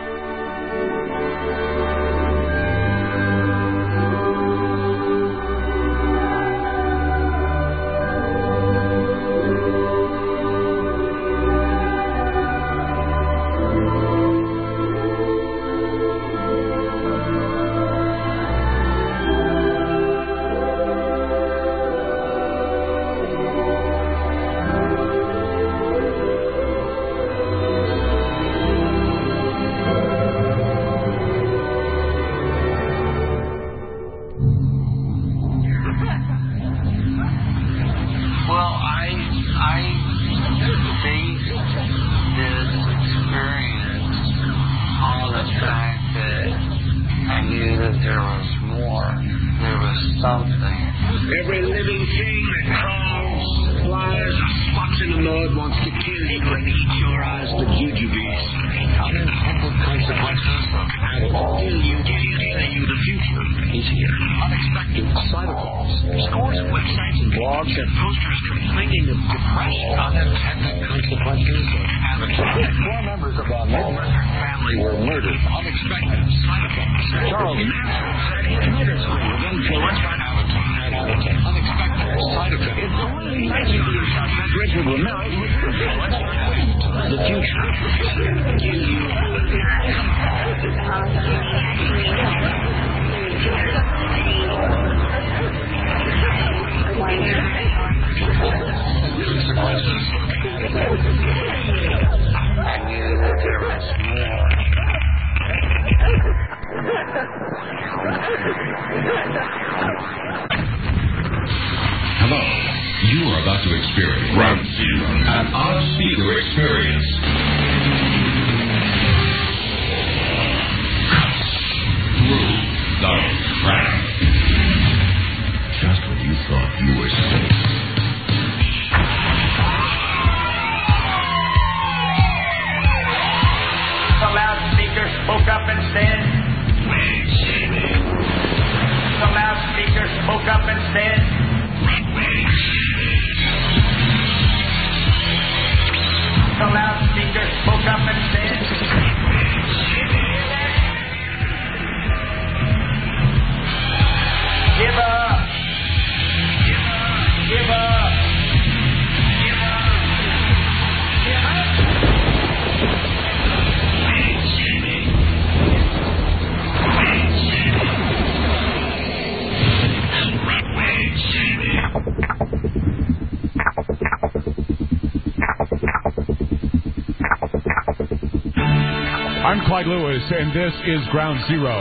I'm Clyde Lewis, and this is Ground Zero.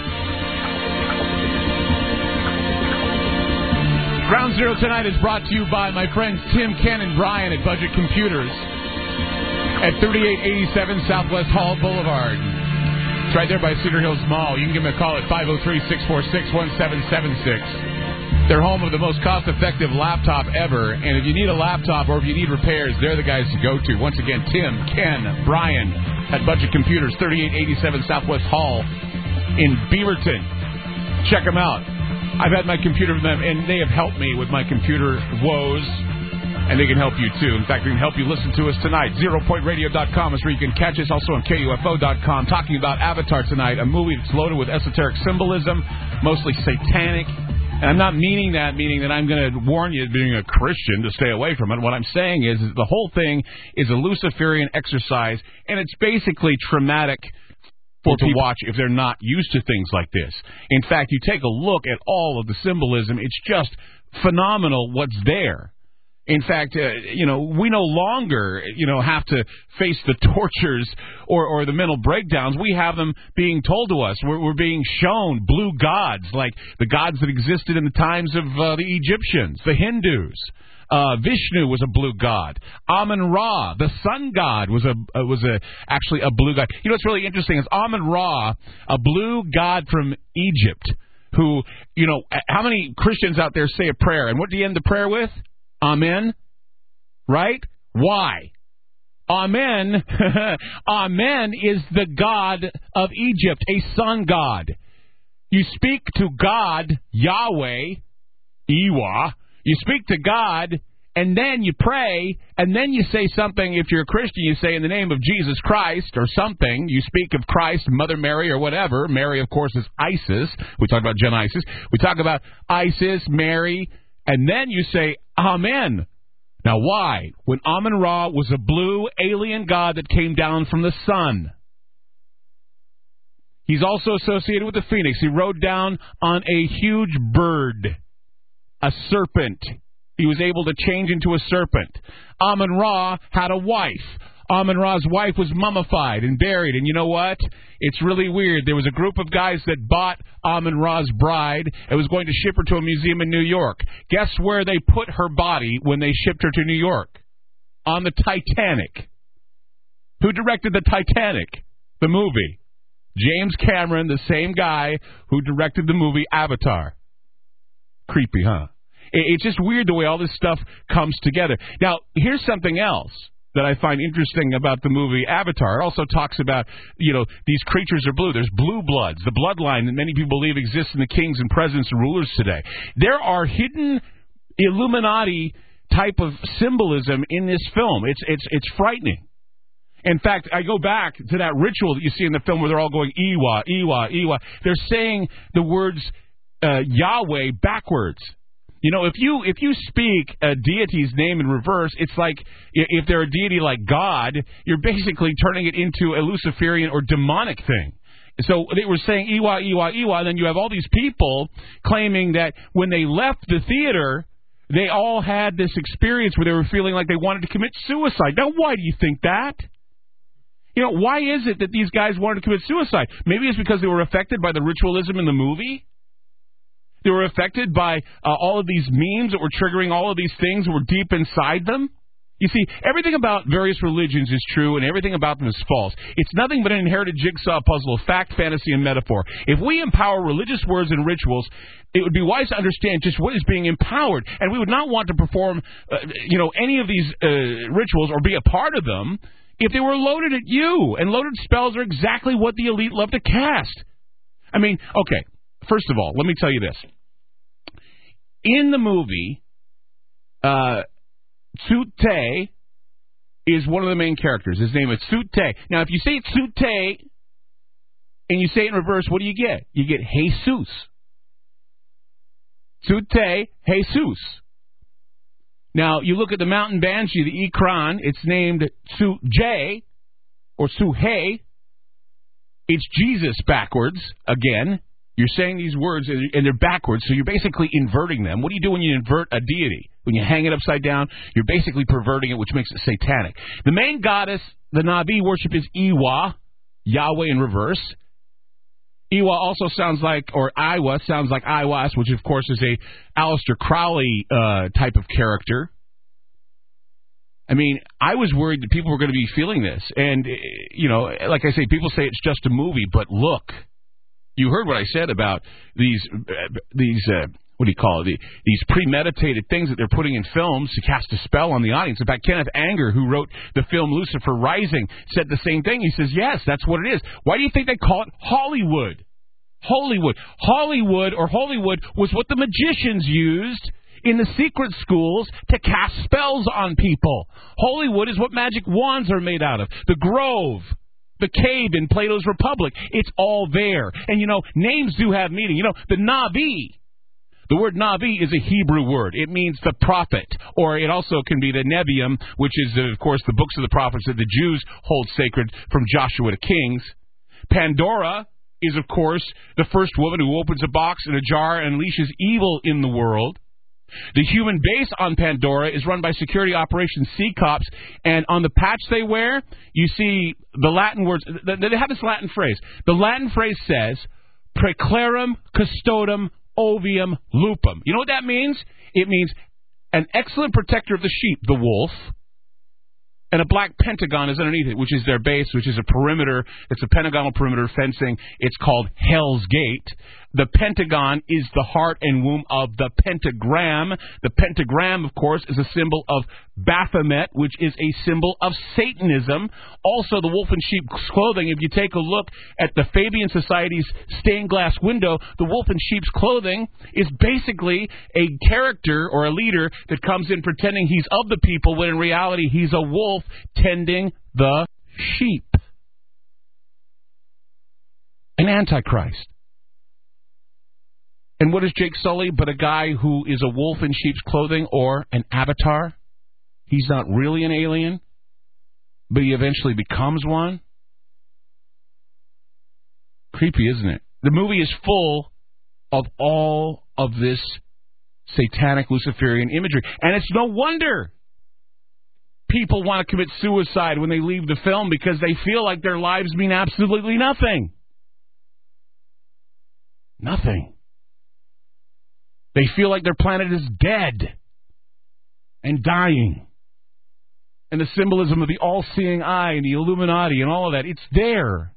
Ground Zero tonight is brought to you by my friends Tim, Ken, and Brian at Budget Computers at 3887 Southwest Hall Boulevard. It's right there by Cedar Hills Mall. You can give them a call at 503-646-1776. They're home of the most cost-effective laptop ever, and if you need a laptop or if you need repairs, they're the guys to go to. Once again, Tim, Ken, Brian at Budget Computers, 3887 Southwest Hall in Beaverton. Check them out. I've had my computer from them, and they have helped me with my computer woes, and they can help you, too. In fact, they can help you listen to us tonight. ZeroPointRadio.com is where you can catch us. Also on KUFO.com, talking about Avatar tonight, a movie that's loaded with esoteric symbolism, mostly satanic. And I'm not meaning that I'm going to warn you, being a Christian, to stay away from it. What I'm saying is the whole thing is a Luciferian exercise, and it's basically traumatic to watch if they're not used to things like this. In fact, you take a look at all of the symbolism, it's just phenomenal what's there. In fact, we no longer, have to face the tortures or the mental breakdowns. We have them being told to us. We're being shown blue gods, like the gods that existed in the times of the Egyptians, the Hindus. Vishnu was a blue god. Amun-Ra, the sun god, was actually a blue god. You know what's really interesting is Amun-Ra, a blue god from Egypt, who, how many Christians out there say a prayer, and what do you end the prayer with? Amen, right? Why? Amen. Amen is the god of Egypt, a sun god. You speak to God, Yahweh, Iwa. You speak to God, and then you pray, and then you say something. If you're a Christian, you say in the name of Jesus Christ or something. You speak of Christ, Mother Mary, or whatever. Mary, of course, is Isis. We talk about Gen-Isis. We talk about Isis, Mary, and then you say Amen. Now, why? When Amun-Ra was a blue alien god that came down from the sun. He's also associated with the phoenix. He rode down on a huge bird, a serpent. He was able to change into a serpent. Amun-Ra had a wife. Amun-Ra's wife was mummified and buried. And you know what? It's really weird. There was a group of guys that bought Amun-Ra's bride and was going to ship her to a museum in New York. Guess where they put her body when they shipped her to New York? On the Titanic. Who directed the Titanic? The movie. James Cameron, the same guy who directed the movie Avatar. Creepy, huh? It's just weird the way all this stuff comes together. Now, here's something else that I find interesting about the movie Avatar. It also talks about, these creatures are blue. There's blue bloods, the bloodline that many people believe exists in the kings and presidents and rulers today. There are hidden Illuminati type of symbolism in this film. It's frightening. In fact, I go back to that ritual that you see in the film where they're all going, Iwa, Iwa, Iwa. They're saying the words Yahweh backwards. If you speak a deity's name in reverse, it's like if they're a deity like God, you're basically turning it into a Luciferian or demonic thing. So they were saying Iwa, Iwa, Iwa, and then you have all these people claiming that when they left the theater, they all had this experience where they were feeling like they wanted to commit suicide. Now, why do you think that? Why is it that these guys wanted to commit suicide? Maybe it's because they were affected by the ritualism in the movie. They were affected by all of these memes that were triggering all of these things that were deep inside them. You see, everything about various religions is true, and everything about them is false. It's nothing but an inherited jigsaw puzzle of fact, fantasy, and metaphor. If we empower religious words and rituals, it would be wise to understand just what is being empowered, and we would not want to perform, any of these rituals or be a part of them if they were loaded at you. And loaded spells are exactly what the elite love to cast. I mean, okay, first of all, let me tell you this. In the movie, Tsute is one of the main characters. His name is Tsute. Now, if you say Tsute and you say it in reverse, what do you get? You get Jesus. Tsute, Jesus. Now, you look at the mountain banshee, the Ikran, it's named Tsuj or Tsuhe. It's Jesus backwards, again. You're saying these words, and they're backwards, so you're basically inverting them. What do you do when you invert a deity? When you hang it upside down, you're basically perverting it, which makes it satanic. The main goddess the Na'vi worship is Iwa, Yahweh in reverse. Iwa also sounds like, or Iwa sounds like Iwas, which of course is a Aleister Crowley type of character. I mean, I was worried that people were going to be feeling this. And, like I say, people say it's just a movie, but look. You heard what I said about these what do you call it? These premeditated things that they're putting in films to cast a spell on the audience. In fact, Kenneth Anger, who wrote the film Lucifer Rising, said the same thing. He says, yes, that's what it is. Why do you think they call it Hollywood? Hollywood. Hollywood was what the magicians used in the secret schools to cast spells on people. Hollywood is what magic wands are made out of. The Grove. The cave in Plato's Republic. It's all there. And, names do have meaning. The Na'vi. The word Na'vi is a Hebrew word. It means the prophet. Or it also can be the Nevi'im, which is, of course, the books of the prophets that the Jews hold sacred from Joshua to Kings. Pandora is, of course, the first woman who opens a box in a jar and unleashes evil in the world. The human base on Pandora is run by Security Operations Sea Cops, and on the patch they wear, you see the Latin words. They have this Latin phrase. The Latin phrase says, Preclarum custodum ovium lupum. You know what that means? It means an excellent protector of the sheep, the wolf, and a black pentagon is underneath it, which is their base, which is a perimeter. It's a pentagonal perimeter fencing. It's called Hell's Gate. the pentagon is the heart and womb of the pentagram. The pentagram, of course, is a symbol of Baphomet, which is a symbol of Satanism. Also, the wolf in sheep's clothing, if you take a look at the Fabian Society's stained glass window, the wolf in sheep's clothing is basically a character or a leader that comes in pretending he's of the people, when in reality he's a wolf tending the sheep. An antichrist. And what is Jake Sully but a guy who is a wolf in sheep's clothing or an avatar? He's not really an alien, but he eventually becomes one. Creepy, isn't it? The movie is full of all of this satanic Luciferian imagery. And it's no wonder people want to commit suicide when they leave the film, because they feel like their lives mean absolutely nothing. Nothing. They feel like their planet is dead and dying. And the symbolism of the all-seeing eye and the Illuminati and all of that, it's there.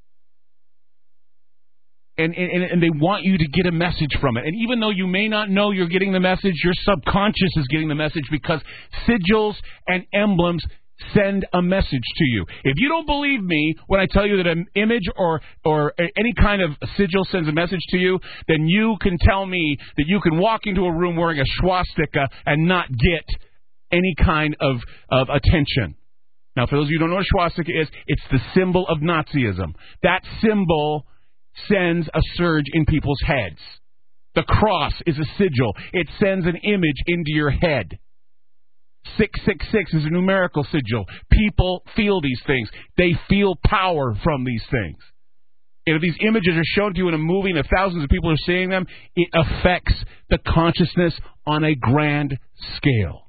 And they want you to get a message from it. And even though you may not know you're getting the message, your subconscious is getting the message, because sigils and emblems send a message to you. If you don't believe me when I tell you that an image or any kind of sigil sends a message to you, then you can tell me that you can walk into a room wearing a swastika and not get any kind of attention. Now, for those of you who don't know what a swastika is, it's the symbol of Nazism. That symbol sends a surge in people's heads. The cross is a sigil. It sends an image into your head. 666 is a numerical sigil. People feel these things. They feel power from these things. And if these images are shown to you in a movie and if thousands of people are seeing them, it affects the consciousness on a grand scale.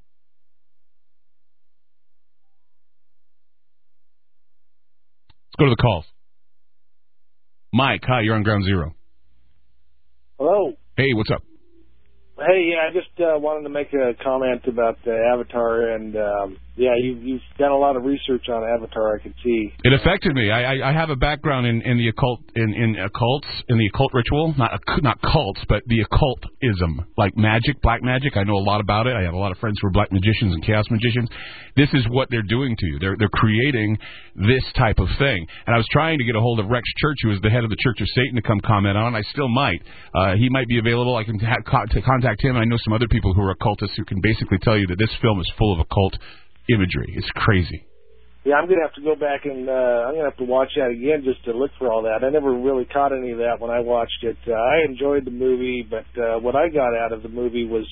Let's go to the calls. Mike, hi, you're on Ground Zero. Hello. Hey, what's up? Hey, yeah, I just wanted to make a comment about Avatar, and you've done a lot of research on Avatar. I could see it affected me. I have a background in the occult, in the occult ritual, not cults, but the occultism, like magic, black magic. I know a lot about it. I have a lot of friends who are black magicians and chaos magicians. This is what they're doing to you. They're creating this type of thing. And I was trying to get a hold of Rex Church, who is the head of the Church of Satan, to come comment on it. I still might. He might be available. I can contact him. I know some other people who are occultists who can basically tell you that this film is full of occult imagery. It's crazy. Yeah, I'm going to have to go back and I'm going to have to watch that again just to look for all that. I never really caught any of that when I watched it. I enjoyed the movie, but what I got out of the movie was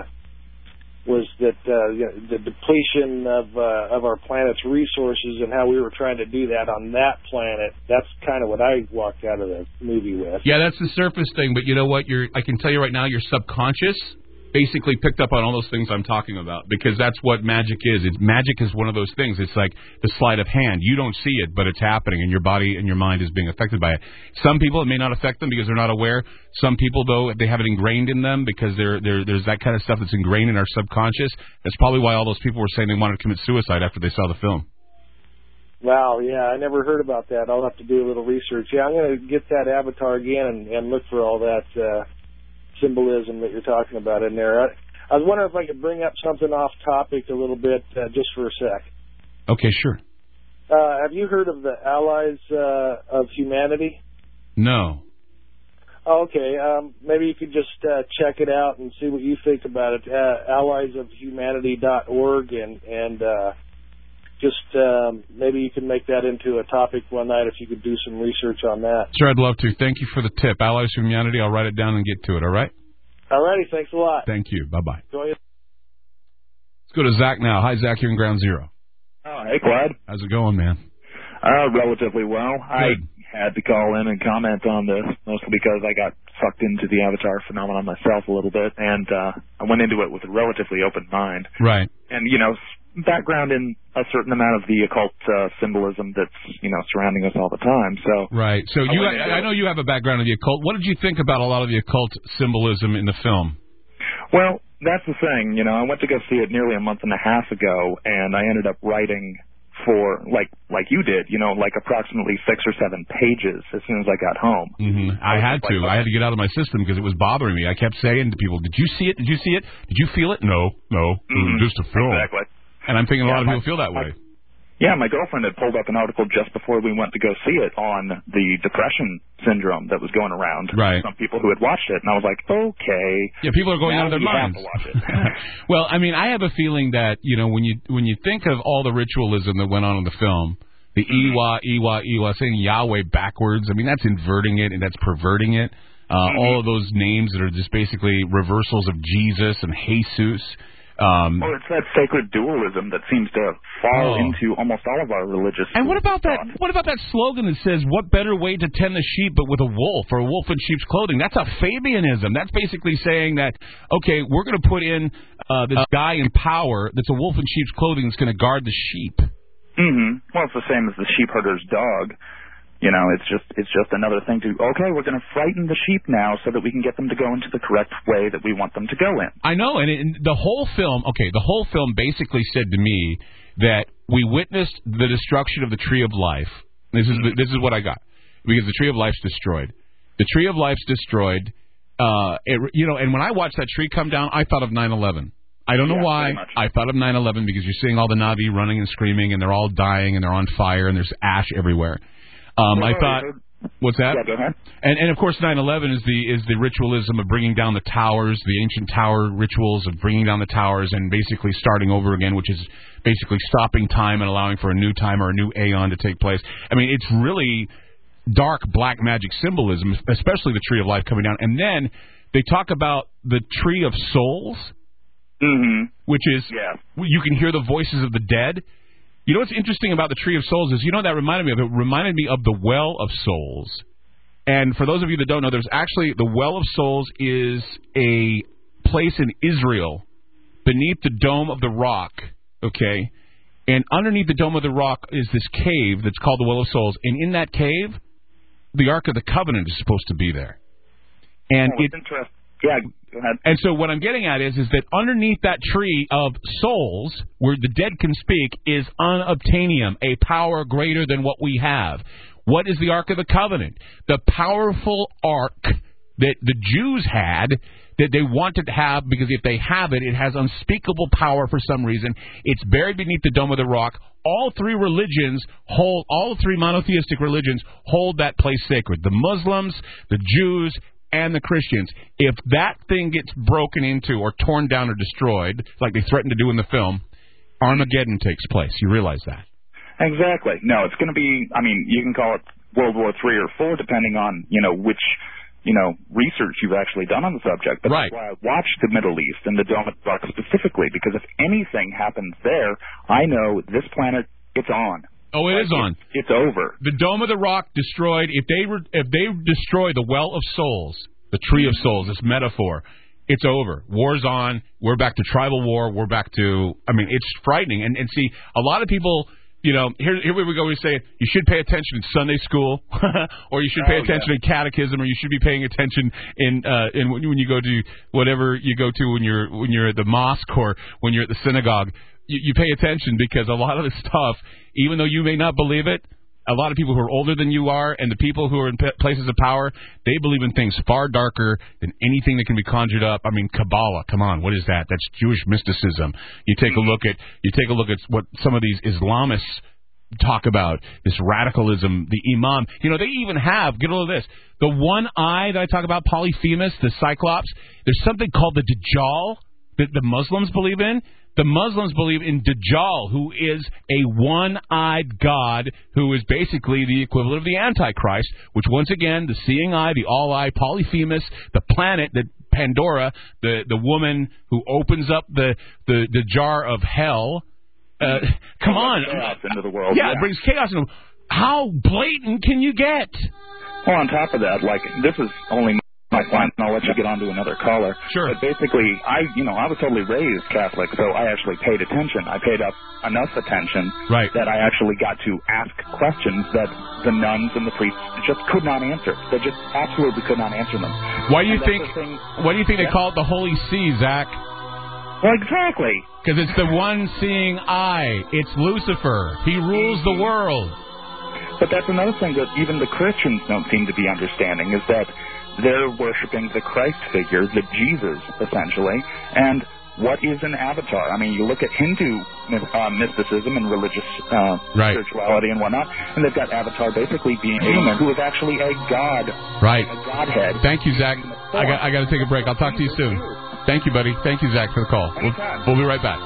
that the depletion of our planet's resources and how we were trying to do that on that planet. That's kind of what I walked out of the movie with. Yeah, that's the surface thing, but you know what? I can tell you right now, your subconscious basically picked up on all those things I'm talking about, because that's what magic is. Magic is one of those things. It's like the sleight of hand. You don't see it, but it's happening, and your body and your mind is being affected by it. Some people, it may not affect them because they're not aware. Some people, though, they have it ingrained in them because there's that kind of stuff that's ingrained in our subconscious. That's probably why all those people were saying they wanted to commit suicide after they saw the film. Wow, yeah, I never heard about that. I'll have to do a little research. Yeah, I'm going to get that Avatar again and look for all that symbolism that you're talking about in there. I was wondering if I could bring up something off topic a little bit just for a sec. Okay, sure. Have you heard of the Allies of Humanity? No. Okay, maybe you could just check it out and see what you think about it. alliesofhumanity.org, and just maybe you can make that into a topic one night if you could do some research on that. Sure, I'd love to. Thank you for the tip. Allies of Humanity, I'll write it down and get to it, all right? All righty, thanks a lot. Thank you. Bye-bye. Enjoy it. Let's go to Zach now. Hi, Zach, you're in Ground Zero. Oh, hey, Clyde. How's it going, man? Relatively well. Good. I had to call in and comment on this, mostly because I got sucked into the Avatar phenomenon myself a little bit, and I went into it with a relatively open mind. Right. And, background in a certain amount of the occult symbolism that's, surrounding us all the time. So right. So I know you have a background in the occult. What did you think about a lot of the occult symbolism in the film? Well, that's the thing. I went to go see it nearly a month and a half ago, and I ended up writing for, like you did, like approximately 6 or 7 pages as soon as I got home. Mm-hmm. I had to get out of my system because it was bothering me. I kept saying to people, did you see it? Did you see it? Did you feel it? No. It was just a film. Exactly. And I'm thinking a lot of people feel that way. Yeah, my girlfriend had pulled up an article just before we went to go see it on the depression syndrome that was going around. Right. Some people who had watched it, and I was like, okay. Yeah, people are going out of their minds. Have to watch it. Well, I mean, I have a feeling that, when you think of all the ritualism that went on in the film, the Iwa, saying Yahweh backwards, I mean, that's inverting it and that's perverting it. All of those names that are just basically reversals of Jesus and Jesus. Well, it's that sacred dualism that seems to fall into almost all of our religious. And what about that? What about that slogan that says, "What better way to tend the sheep but with a wolf, or a wolf in sheep's clothing"? That's a Fabianism. That's basically saying that, okay, we're going to put in this guy in power that's a wolf in sheep's clothing that's going to guard the sheep. Mm-hmm. Well, it's the same as the sheep herder's dog. It's just another thing to, okay, we're going to frighten the sheep now so that we can get them to go into the correct way that we want them to go in. I know, and the whole film basically said to me that we witnessed the destruction of the tree of life. This is what I got, because the tree of life's destroyed. The tree of life's destroyed. And when I watched that tree come down, I thought of 9/11. I don't know why. I thought of 9/11 because you're seeing all the Na'vi running and screaming, and they're all dying, and they're on fire, and there's ash everywhere. I thought, what's that? Yeah, go ahead. And of course, 9/11 is the ritualism of bringing down the towers, the ancient tower rituals of bringing down the towers and basically starting over again, which is basically stopping time and allowing for a new time or a new aeon to take place. I mean, it's really dark black magic symbolism, especially the tree of life coming down. And then they talk about the tree of souls, which is you can hear the voices of the dead. You know what's interesting about the Tree of Souls is, that reminded me of? It reminded me of the Well of Souls. And for those of you that don't know, there's actually, the Well of Souls is a place in Israel beneath the Dome of the Rock, okay? And underneath the Dome of the Rock is this cave that's called the Well of Souls. And in that cave, the Ark of the Covenant is supposed to be there. And it's interesting. Yeah, go ahead. And so what I'm getting at is that underneath that tree of souls, where the dead can speak, is unobtainium, a power greater than what we have. What is the Ark of the Covenant? The powerful ark that the Jews had, that they wanted to have, because if they have it, it has unspeakable power for some reason. It's buried beneath the Dome of the Rock. All three monotheistic religions hold that place sacred. The Muslims, the Jews, and the Christians. If that thing gets broken into or torn down or destroyed, like they threatened to do in the film, Armageddon takes place. You realize that? Exactly. No, it's going to be, you can call it World War III or IV, depending on, which, research you've actually done on the subject. But that's why I watched the Middle East and the Dome of the Rock specifically, because if anything happens there, I know this planet, it's on. Oh, it is on. It's over. The Dome of the Rock destroyed. If they destroy the Well of Souls, the Tree of Souls, this metaphor, it's over. War's on. We're back to tribal war. We're back to. It's frightening. And see, a lot of people, here we go. We say you should pay attention in Sunday school, or you should pay attention in catechism, or you should be paying attention in when you go to whatever you go to when you're at the mosque or when you're at the synagogue. You pay attention, because a lot of this stuff, even though you may not believe it, a lot of people who are older than you are and the people who are in places of power, they believe in things far darker than anything that can be conjured up. Kabbalah, come on, what is that? That's Jewish mysticism. You take a look at what some of these Islamists talk about, this radicalism, the imam. They even have, get a load of this, the one eye that I talk about, Polyphemus, the Cyclops. There's something called the Dajjal that the Muslims believe in. The Muslims believe in Dajjal, who is a one-eyed god who is basically the equivalent of the Antichrist, which, once again, the seeing eye, the all-eye, Polyphemus, the planet, the Pandora, the woman who opens up the jar of hell. Come on. Chaos into the world. Yeah, it brings chaos into the world. How blatant can you get? Well, on top of that, this is only my point, and I'll let you get on to another caller. Sure. But basically, I was totally raised Catholic, so I actually paid attention. I paid up enough attention that I actually got to ask questions that the nuns and the priests just could not answer. They just absolutely could not answer them. Why do you think they call it the Holy See, Zach? Well, exactly. Because it's the one seeing eye. It's Lucifer. He rules the world. But that's another thing that even the Christians don't seem to be understanding, is that they're worshiping the Christ figure, the Jesus, essentially. And what is an avatar? I mean, you look at Hindu mysticism and religious spirituality and whatnot, and they've got Avatar basically being a human who is actually a god. Right. A godhead. Thank you, Zach. I got to take a break. I'll talk to you soon. Thank you, buddy. Thank you, Zach, for the call. We'll be right back.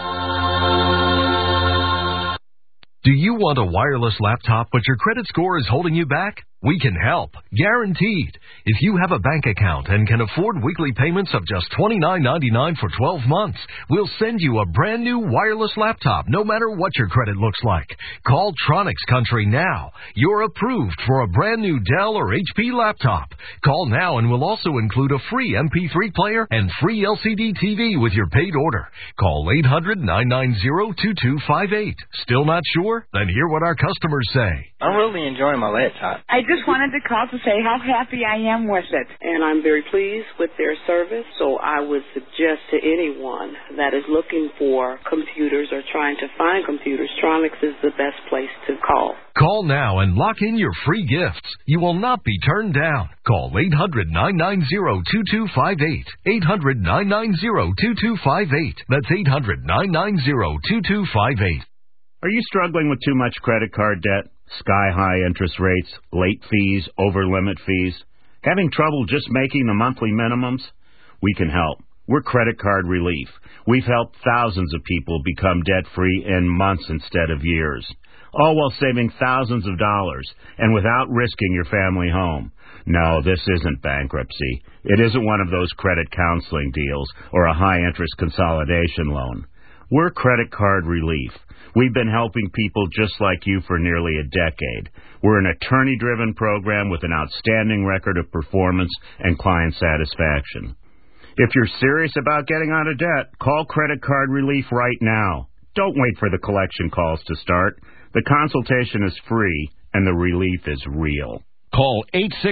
Do you want a wireless laptop, but your credit score is holding you back? We can help, guaranteed. If you have a bank account and can afford weekly payments of just $29.99 for 12 months, we'll send you a brand new wireless laptop, no matter what your credit looks like. Call Tronics Country now. You're approved for a brand new Dell or HP laptop. Call now and we'll also include a free MP3 player and free LCD TV with your paid order. Call 800-990-2258. Still not sure? Then hear what our customers say. I'm really enjoying my laptop. I just wanted to call to say how happy I am with it. And I'm very pleased with their service, so I would suggest to anyone that is looking for computers or trying to find computers, Tronics is the best place to call. Call now and lock in your free gifts. You will not be turned down. Call 800-990-2258. 800-990-2258. That's 800-990-2258. Are you struggling with too much credit card debt? Sky-high interest rates, late fees, over-limit fees? Having trouble just making the monthly minimums? We can help. We're Credit Card Relief. We've helped thousands of people become debt-free in months instead of years, all while saving thousands of dollars and without risking your family home. No, this isn't bankruptcy. It isn't one of those credit counseling deals or a high-interest consolidation loan. We're Credit Card Relief. We've been helping people just like you for nearly a decade. We're an attorney-driven program with an outstanding record of performance and client satisfaction. If you're serious about getting out of debt, call Credit Card Relief right now. Don't wait for the collection calls to start. The consultation is free, and the relief is real. Call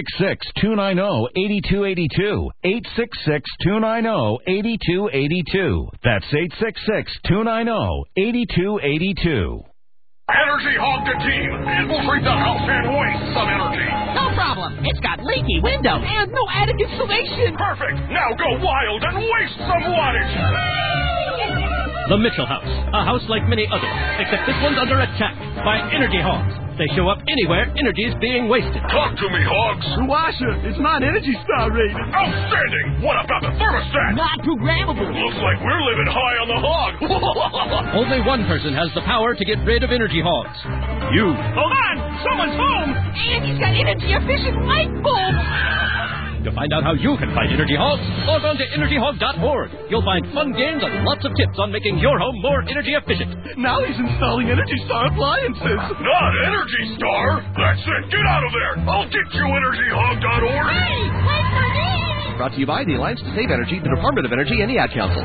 866-290-8282. 866-290-8282. That's 866-290-8282. Energy Hog the team. Infiltrate the house and waste some energy. No problem. It's got leaky windows and no attic insulation. Perfect. Now go wild and waste some wattage. The Mitchell House. A house like many others, except this one's under attack by energy hogs. They show up anywhere energy is being wasted. Talk to me, hogs. Washer, it's not Energy Star rated. Outstanding. What about the thermostat? Not programmable. Looks like we're living high on the hog. Only one person has the power to get rid of energy hogs. You. Hold on. Someone's home. And he's got energy-efficient light bulbs. To find out how you can fight energy hogs, log on to energyhog.org. You'll find fun games and lots of tips on making your home more energy efficient. Now he's installing Energy Star appliances. Not Energy Star. That's it. Get out of there. I'll get you, energyhog.org. Hey, wait for me. Brought to you by the Alliance to Save Energy, the Department of Energy, and the Ad Council.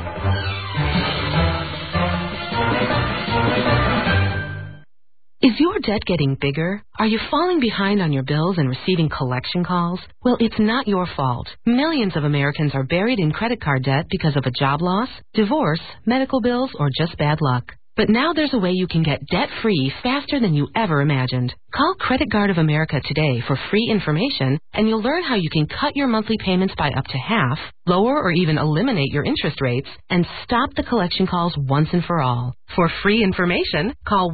Is your debt getting bigger? Are you falling behind on your bills and receiving collection calls? Well, it's not your fault. Millions of Americans are buried in credit card debt because of a job loss, divorce, medical bills, or just bad luck. But now there's a way you can get debt-free faster than you ever imagined. Call Credit Guard of America today for free information, and you'll learn how you can cut your monthly payments by up to half, lower or even eliminate your interest rates, and stop the collection calls once and for all. For free information, call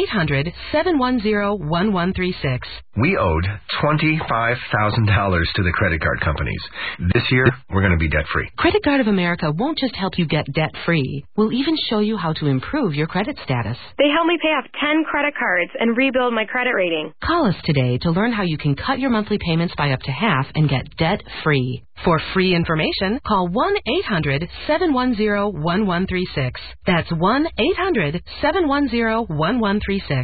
1-800-710-1136. We owed $25,000 to the credit card companies. This year, we're going to be debt-free. Credit Guard of America won't just help you get debt-free. We'll even show you how to improve your credit status. They helped me pay off 10 credit cards and rebuild my credit rating. Call us today to learn how you can cut your monthly payments by up to half and get debt-free. For free information, call 1-800-710-1136. That's 1-800-710-1136.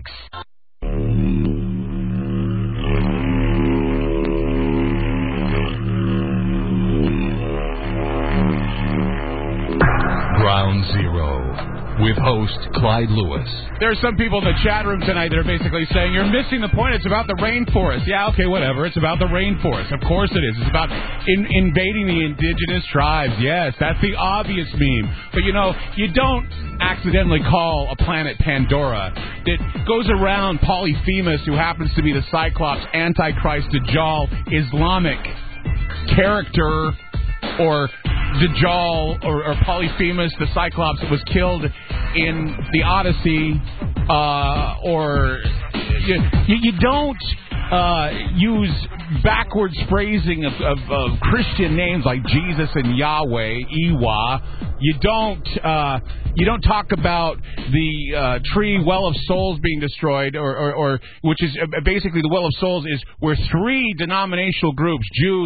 Ground Zero with host Clyde Lewis. There are some people in the chat room tonight that are basically saying, you're missing the point. It's about the rainforest. Yeah, okay, whatever. It's about the rainforest. Of course it is. It's about invading the indigenous tribes. Yes, that's the obvious meme. But, you know, you don't accidentally call a planet Pandora that goes around Polyphemus, who happens to be the Cyclops, Antichrist, Dajjal, Islamic character, or Dajjal or Polyphemus, the Cyclops that was killed in the Odyssey, or you don't use backwards phrasing of Christian names like Jesus and Yahweh, Iwa. You don't talk about the tree Well of Souls being destroyed, or which is basically the Well of Souls is where three denominational groups,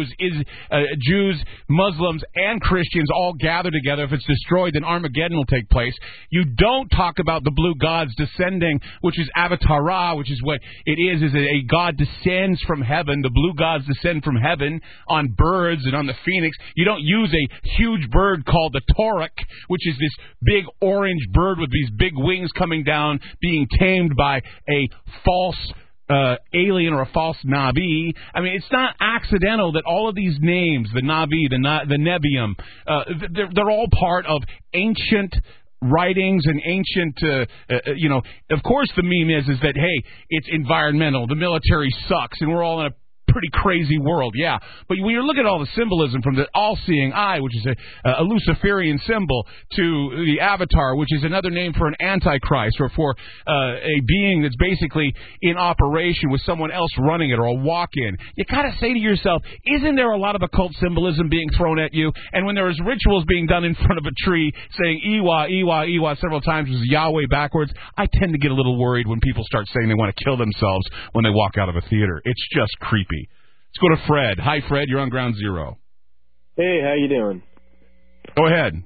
Jews, Muslims, and Christians all gather together. If it's destroyed, then Armageddon will take place. You don't talk about the blue gods descending, which is Avatar Ra, which is what it is a god descends from heaven. The blue gods descend from heaven on birds and on the phoenix. You don't use a huge bird called the Toruk, which is this big orange bird with these big wings coming down, being tamed by a false alien or a false Navi. I mean, it's not accidental that all of these names, the Navi, the Nevium, they're all part of ancient writings and ancient, of course the meme is that, hey, it's environmental, the military sucks, and we're all in a pretty crazy world, yeah. But when you look at all the symbolism from the all-seeing eye, which is a Luciferian symbol, to the Avatar, which is another name for an Antichrist or for a being that's basically in operation with someone else running it, or a walk-in, you gotta say to yourself, isn't there a lot of occult symbolism being thrown at you? And when there's rituals being done in front of a tree saying Iwa, Iwa, Iwa several times, which is Yahweh backwards, I tend to get a little worried when people start saying they want to kill themselves when they walk out of a theater. It's just creepy. Let's go to Fred. Hi, Fred. You're on Ground Zero. Hey, how you doing? Go ahead.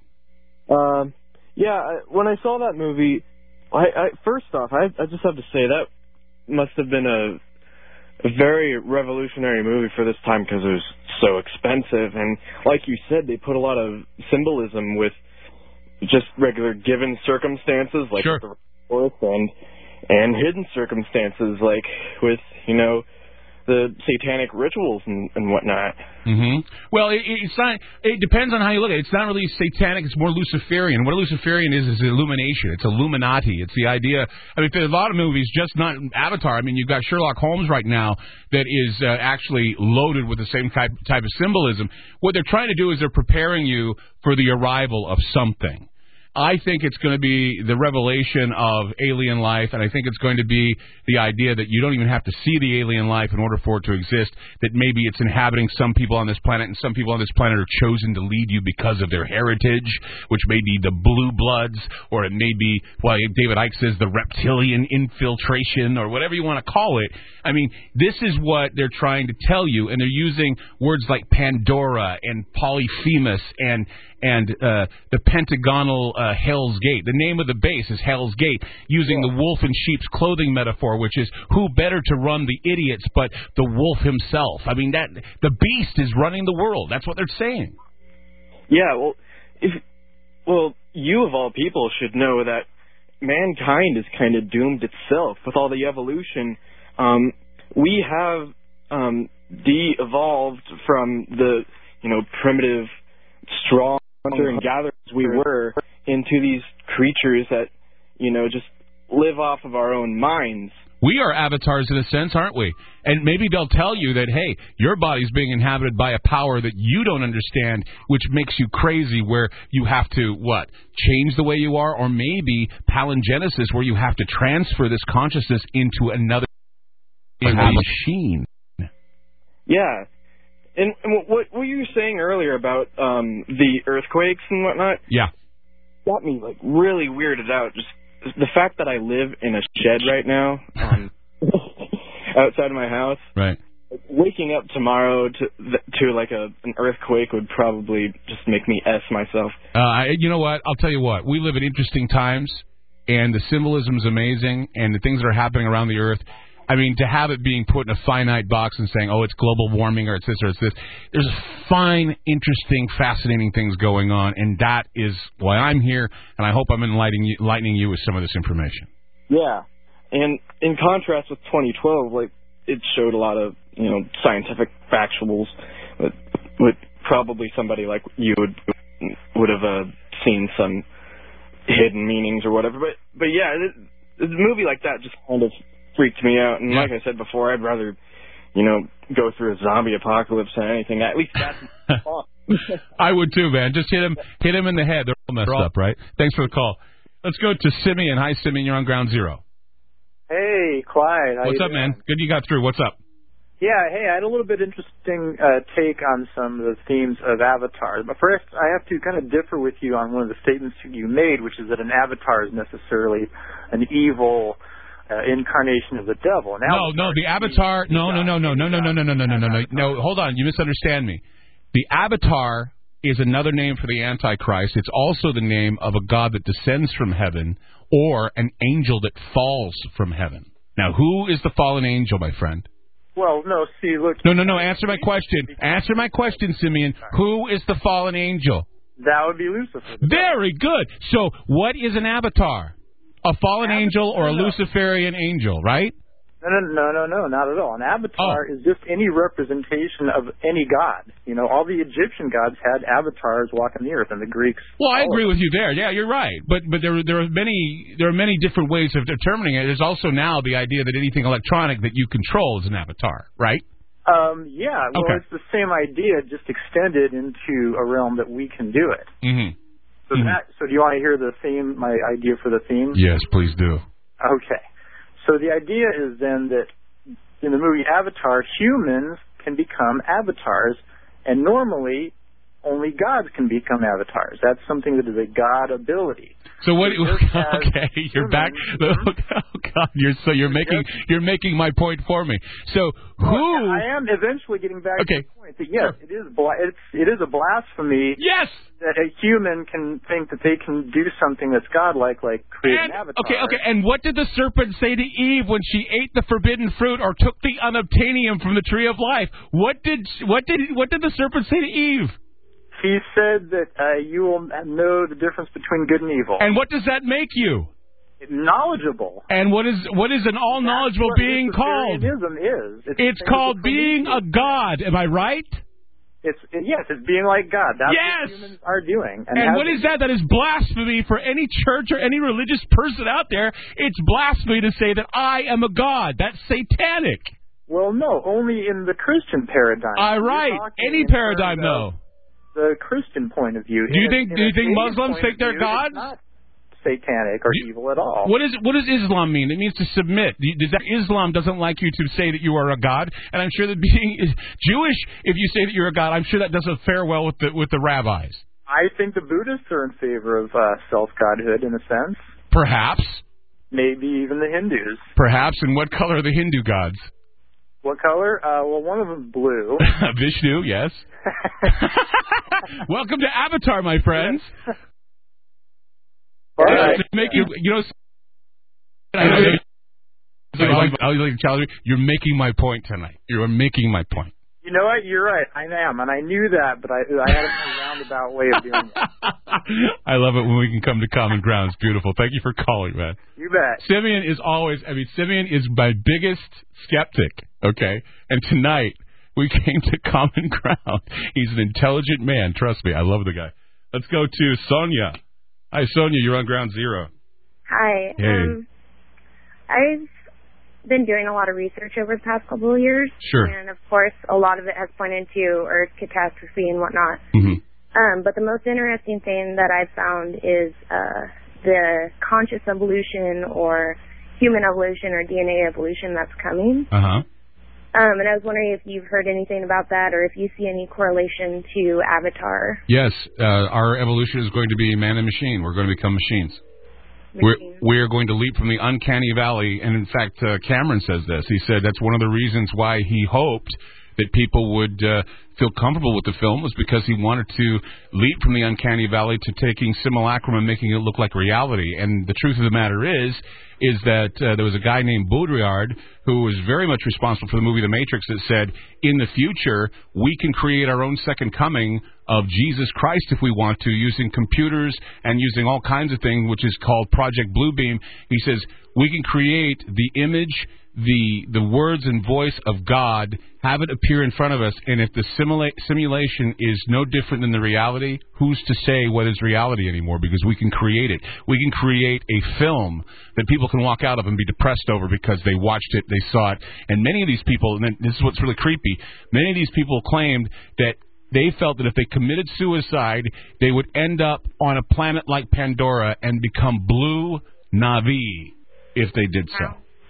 When I saw that movie, first off, I just have to say that must have been a very revolutionary movie for this time because it was so expensive. And like you said, they put a lot of symbolism with just regular given circumstances, like the rainforest, and hidden circumstances, like with, the satanic rituals and whatnot. Mm-hmm. Well, it's not. It depends on how you look at it. It's not really satanic. It's more Luciferian. What a Luciferian is illumination. It's Illuminati. It's the idea. I mean, there's a lot of movies, just not Avatar. I mean, you've got Sherlock Holmes right now that is actually loaded with the same type of symbolism. What they're trying to do is they're preparing you for the arrival of something. I think it's going to be the revelation of alien life, and I think it's going to be the idea that you don't even have to see the alien life in order for it to exist, that maybe it's inhabiting some people on this planet, and some people on this planet are chosen to lead you because of their heritage, which may be the blue bloods, or it may be, well, David Icke says the reptilian infiltration, or whatever you want to call it. I mean, this is what they're trying to tell you, and they're using words like Pandora and Polyphemus and the pentagonal Hell's Gate. The name of the base is Hell's Gate, using the wolf in sheep's clothing metaphor, which is who better to run the idiots but the wolf himself. I mean, that the beast is running the world. That's what they're saying. Yeah, well, you of all people should know that mankind is kind of doomed itself with all the evolution. We have de-evolved from the primitive, strong hunter and gatherers we were into these creatures that just live off of our own minds. We are avatars in a sense, aren't we? And maybe they'll tell you that, hey, your body's being inhabited by a power that you don't understand, which makes you crazy, where you have to, change the way you are? Or maybe palingenesis, where you have to transfer this consciousness into another machine. Yeah. And what you were saying earlier about the earthquakes and whatnot, got me really weirded out. Just the fact that I live in a shed right now, outside of my house. Right. Waking up tomorrow to an earthquake would probably just make me S myself. You know what? I'll tell you what. We live in interesting times, and the symbolism is amazing, and the things that are happening around the earth. I mean, to have it being put in a finite box and saying, oh, it's global warming or it's this or it's this, there's fine, interesting, fascinating things going on, and that is why I'm here, and I hope I'm enlightening you with some of this information. Yeah, and in contrast with 2012, like, it showed a lot of, scientific factuals with probably somebody like you would have seen some hidden meanings or whatever. But yeah, a movie like that just kind of freaked me out. And like I said before, I'd rather, go through a zombie apocalypse than anything. At least that's fun. I would too, man. Just hit him in the head. They're all messed up, right? Thanks for the call. Let's go to Simeon. Hi, Simeon. You're on Ground Zero. Hey, Clyde. What's up, man? Good you got through. What's up? Yeah, hey, I had a little bit interesting take on some of the themes of Avatar. But first, I have to kind of differ with you on one of the statements you made, which is that an avatar is necessarily an evil incarnation of the devil. No, the Avatar. No. Hold on, you misunderstand me. The Avatar is another name for the Antichrist. It's also the name of a god that descends from heaven or an angel that falls from heaven. Now, who is the fallen angel, my friend? Well, no, see, look... No, answer my question. Answer my question, Simeon. Who is the fallen angel? That would be Lucifer. Very good. So, what is an avatar? A fallen angel or a Luciferian angel, right? No, not at all. An avatar is just any representation of any god. All the Egyptian gods had avatars walking the earth, and the Greeks. Well, I agree with you there. Yeah, you're right. But there are many different ways of determining it. There's also now the idea that anything electronic that you control is an avatar, right? Yeah. Well, It's the same idea, just extended into a realm that we can do it. Mm-hmm. So do you want to hear the theme? My idea for the theme? Yes, please do. Okay. So the idea is then that in the movie Avatar, humans can become avatars, and normally only gods can become avatars. That's something that is a god ability. So what? Okay, you're back. Oh God, you're making my point for me. So who? Well, I am eventually getting back to the point that yes, it is a blasphemy. Yes. That a human can think that they can do something that's godlike, like create an avatar. Okay. And what did the serpent say to Eve when she ate the forbidden fruit or took the unobtainium from the tree of life? What did the serpent say to Eve? He said that you will know the difference between good and evil. And what does that make you? Knowledgeable. And what is an all-knowledgeable being called? It's called being a god. Am I right? It's being like God. That's what humans are doing. And what is that? That is blasphemy for any church or any religious person out there. It's blasphemy to say that I am a god. That's satanic. Well, no, only in the Christian paradigm. Right. Any paradigm, though. The Christian point of view. Do you think Muslims think they're gods? It's not satanic or evil at all. What does Islam mean? It means to submit. Islam doesn't like you to say that you are a god, and I'm sure that being Jewish, if you say that you're a god, I'm sure that doesn't fare well with the rabbis. I think the Buddhists are in favor of self-godhood in a sense. Perhaps. Maybe even the Hindus. Perhaps. And what color are the Hindu gods? What color? Well, one of them's blue. Vishnu, yes. Welcome to Avatar, my friends. All right. Make you you're making my point tonight. You're making my point. You know what? You're right. I am, and I knew that, but I had a roundabout way of doing it. I love it when we can come to common ground. It's beautiful. Thank you for calling, man. You bet. Simeon is my biggest skeptic, okay? And tonight, we came to common ground. He's an intelligent man. Trust me. I love the guy. Let's go to Sonia. Hi, Sonia. You're on Ground Zero. Hi. Hey. I've been doing a lot of research over the past couple of years. Sure. And, of course, a lot of it has pointed to Earth catastrophe and whatnot. Mm-hmm. But the most interesting thing that I've found is the conscious evolution or human evolution or DNA evolution that's coming. Uh-huh. And I was wondering if you've heard anything about that or if you see any correlation to Avatar. Yes. Our evolution is going to be man and machine. We're going to become machines. We're going to leap from the uncanny valley, and in fact, Cameron says this. He said that's one of the reasons why he hoped that people would feel comfortable with the film was because he wanted to leap from the uncanny valley to taking simulacrum and making it look like reality. And the truth of the matter is that there was a guy named Baudrillard who was very much responsible for the movie The Matrix that said, in the future, we can create our own second coming of Jesus Christ if we want to, using computers and using all kinds of things, which is called Project Bluebeam. He says, we can create the image, the words and voice of God, have it appear in front of us, and if the simulation is no different than the reality, who's to say what is reality anymore? Because we can create it. We can create a film that people can walk out of and be depressed over because they watched it, they saw it. And many of these people, and this is what's really creepy, many of these people claimed that they felt that if they committed suicide, they would end up on a planet like Pandora and become blue Na'vi if they did so.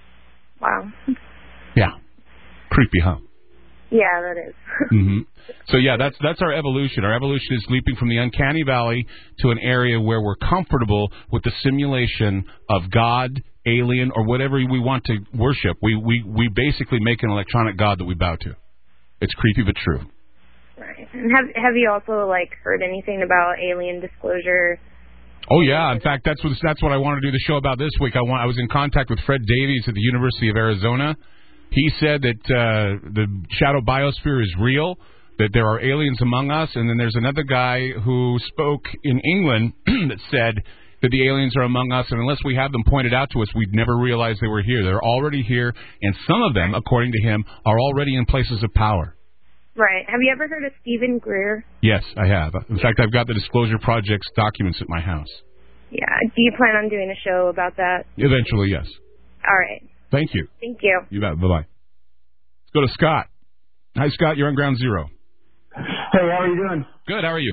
Wow. Yeah. Creepy, huh? Yeah, that is. Mm-hmm. So, yeah, that's our evolution. Our evolution is leaping from the uncanny valley to an area where we're comfortable with the simulation of God, alien, or whatever we want to worship. We basically make an electronic God that we bow to. It's creepy but true. Right. And have you also, heard anything about alien disclosure? Oh, yeah. In fact, that's what I wanted to do the show about this week. I was in contact with Fred Davies at the University of Arizona. He said that the shadow biosphere is real, that there are aliens among us, and then there's another guy who spoke in England that said that the aliens are among us, and unless we have them pointed out to us, we'd never realize they were here. They're already here, and some of them, according to him, are already in places of power. Right. Have you ever heard of Stephen Greer? Yes, I have. In fact, I've got the Disclosure Project's documents at my house. Yeah. Do you plan on doing a show about that? Eventually, yes. All right. Thank you. Thank you. You bet. Bye-bye. Let's go to Scott. Hi, Scott. You're on Ground Zero. Hey, how are you doing? Good. How are you?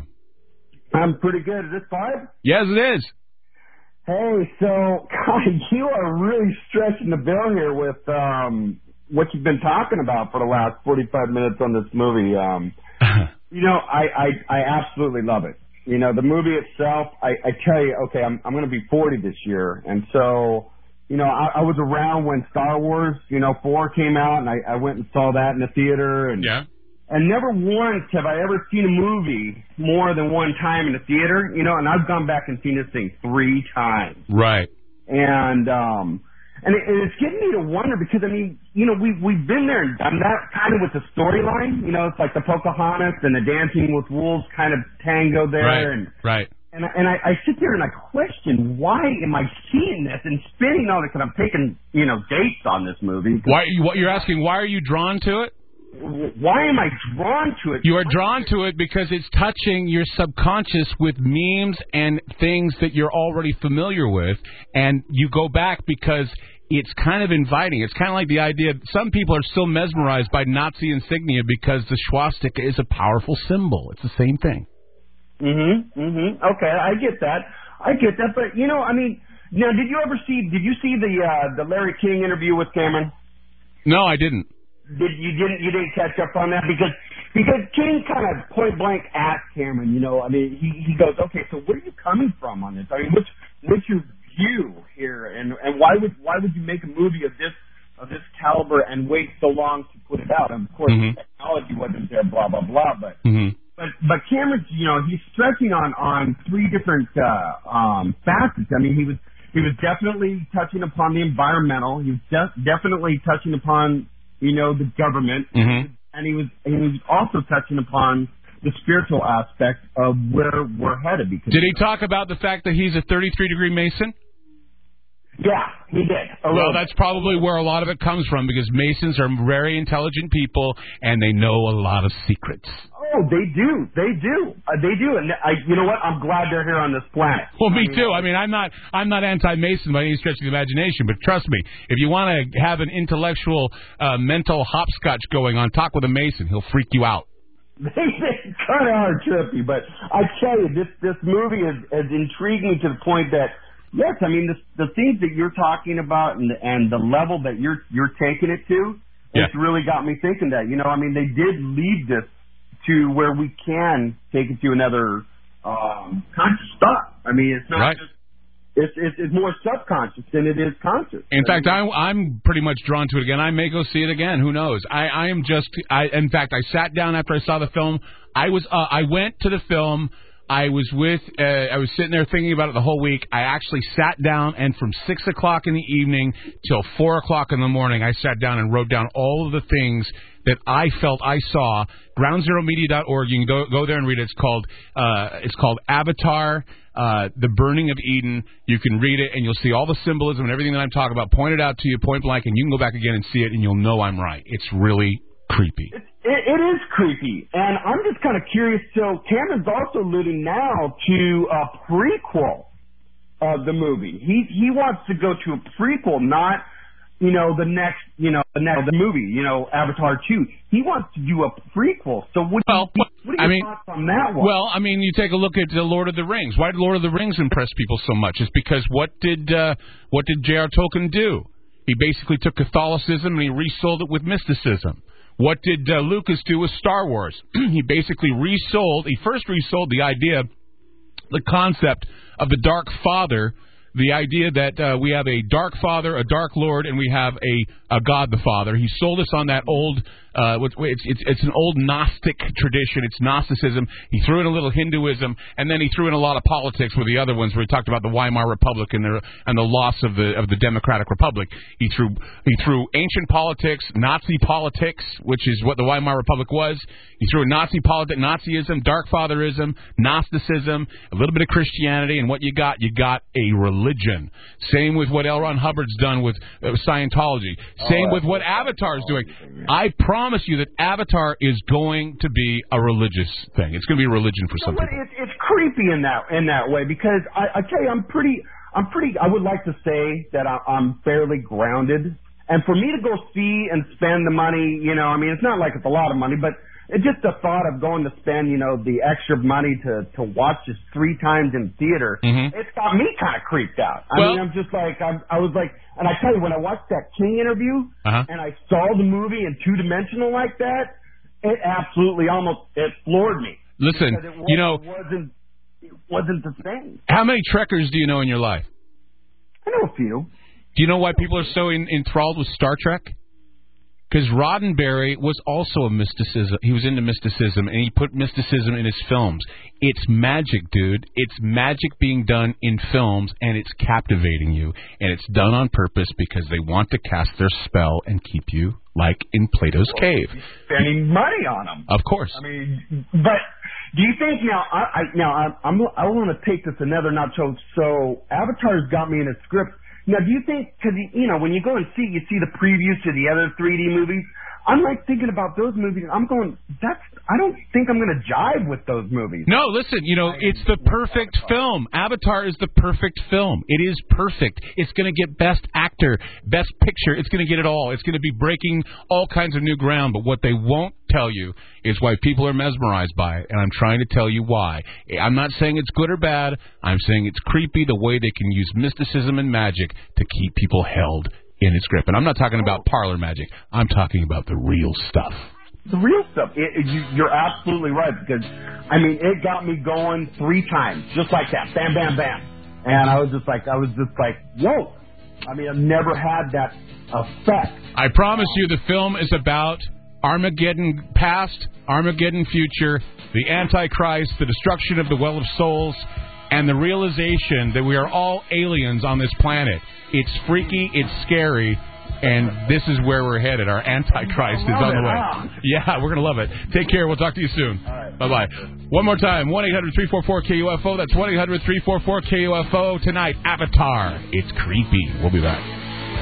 I'm pretty good. Is this Five? Yes, it is. Hey, so, God, you are really stretching the bill here with what you've been talking about for the last 45 minutes on this movie. I absolutely love it. The movie itself, I tell you, okay, I'm going to be 40 this year, and so, I was around when Star Wars, 4 came out, and I went and saw that in the theater, and never once have I ever seen a movie more than one time in the theater, and I've gone back and seen this thing 3 times. Right. And it's getting me to wonder because, we've been there and done that kind of with the storyline. It's like the Pocahontas and the Dancing with Wolves kind of tango there. Right. And I sit there and I question, why am I seeing this and spending all this? Because I'm taking, dates on this movie. What you're asking, why are you drawn to it? Why am I drawn to it? You are drawn to it because it's touching your subconscious with memes and things that you're already familiar with, and you go back because it's kind of inviting. It's kind of like the idea, some people are still mesmerized by Nazi insignia because the swastika is a powerful symbol. It's the same thing. Okay, I get that. But, now, did you see the Larry King interview with Cameron? No, I didn't. You didn't catch up on that because King kind of point blank asked Cameron, he goes, okay, so where are you coming from on this? What's your view here, and why would you make a movie of this caliber and wait so long to put it out? And of course, the technology wasn't there, blah blah blah. But but Cameron's, he's stressing on 3 different facets. He was definitely touching upon the environmental. He was definitely touching upon the government, and he was also touching upon the spiritual aspect of where we're headed. Because did he talk about the fact that he's a 33-degree Mason? Yeah, he did. Well, that's probably where a lot of it comes from, because Masons are very intelligent people, and they know a lot of secrets. Oh, they do. And you know what? I'm glad they're here on this planet. Well, me too. I'm not anti-Mason by any stretch of the imagination, but trust me, if you want to have an intellectual, mental hopscotch going on, talk with a Mason. He'll freak you out. They kind of are trippy, but I tell you, this movie has intrigued me to the point that, yes, the things that you're talking about and the level that you're taking it to, it's really got me thinking that, they did lead this to where we can take it to another conscious thought. It's not just It's more subconscious than it is conscious. In fact, I'm pretty much drawn to it again. I may go see it again. Who knows? In fact, I sat down after I saw the film. I went to the film. I was sitting there thinking about it the whole week. I actually sat down, and from 6 o'clock in the evening till 4 o'clock in the morning, I sat down and wrote down all of the things that I felt I saw. GroundZeroMedia.org. You can go there and read it. It's called Avatar, The Burning of Eden. You can read it, and you'll see all the symbolism and everything that I'm talking about pointed out to you point blank, and you can go back again and see it, and you'll know I'm right. It's really creepy. It is creepy, and I'm just kind of curious. So Cameron's also alluding now to a prequel of the movie. He wants to go to a prequel, not the next movie, Avatar 2. He wants to do a prequel. So what are your thoughts on that one? Well, I mean, you take a look at the Lord of the Rings. Why did Lord of the Rings impress people so much? It's because what did J.R. Tolkien do? He basically took Catholicism and he resold it with mysticism. What did Lucas do with Star Wars? He basically first resold the idea, the concept of the Dark Father, the idea that we have a Dark Father, a Dark Lord, and we have a God the Father. He sold us on that old, it's an old Gnostic tradition. It's Gnosticism. He threw in a little Hinduism, and then he threw in a lot of politics with the other ones, where he talked about the Weimar Republic and the loss of the Democratic Republic. He threw ancient politics, Nazi politics, which is what the Weimar Republic was. He threw in Nazi politics, Nazism, Dark Fatherism, Gnosticism, a little bit of Christianity, and what you got a religion. Same with what L. Ron Hubbard's done with Scientology. Same with what Avatar's doing. I promise you that Avatar is going to be a religious thing. It's going to be a religion for some people. It's creepy in that way, because I tell you, I'm pretty. I would like to say that I'm fairly grounded, and for me to go see and spend the money, it's not like it's a lot of money, but it's just the thought of going to spend, the extra money to watch this 3 times in theater. Mm-hmm. It's got me kind of creeped out. I mean, I'm just like, I was like, and I tell you, when I watched that King interview and I saw the movie in 2-dimensional like that, it absolutely it floored me. Listen, it wasn't the same. How many Trekkers do you know in your life? I know a few. Do you know why people are so enthralled with Star Trek? Because Roddenberry was also a mysticism. He was into mysticism, and he put mysticism in his films. It's magic, dude. It's magic being done in films, and it's captivating you. And it's done on purpose because they want to cast their spell and keep you like in Plato's cave. Spending money on them. Of course. I mean, but do you think I want to take this another notch? So Avatar's got me in a script. Now, do you think, because, when you go and you see the previews to the other 3D movies, I'm like thinking about those movies, I'm going, I don't think I'm going to jive with those movies. No, listen, it's the perfect film. Avatar is the perfect film. It is perfect. It's going to get Best Actor, Best Picture. It's going to get it all. It's going to be breaking all kinds of new ground. But what they won't tell you is why people are mesmerized by it, and I'm trying to tell you why. I'm not saying it's good or bad. I'm saying it's creepy the way they can use mysticism and magic to keep people held in its grip. And I'm not talking about parlor magic. I'm talking about the real stuff. The real stuff. You're absolutely right, because, it got me going 3 times, just like that. Bam, bam, bam. And I was just like, whoa. I've never had that effect. I promise you the film is about Armageddon past, Armageddon future, the Antichrist, the destruction of the Well of Souls, and the realization that we are all aliens on this planet. It's freaky, it's scary, and this is where we're headed. Our Antichrist is on the way. Yeah, we're going to love it. Take care. We'll talk to you soon. Right. Bye-bye. One more time, 1-800-344-KUFO. That's 1-800-344-KUFO. Tonight, Avatar. It's creepy. We'll be back.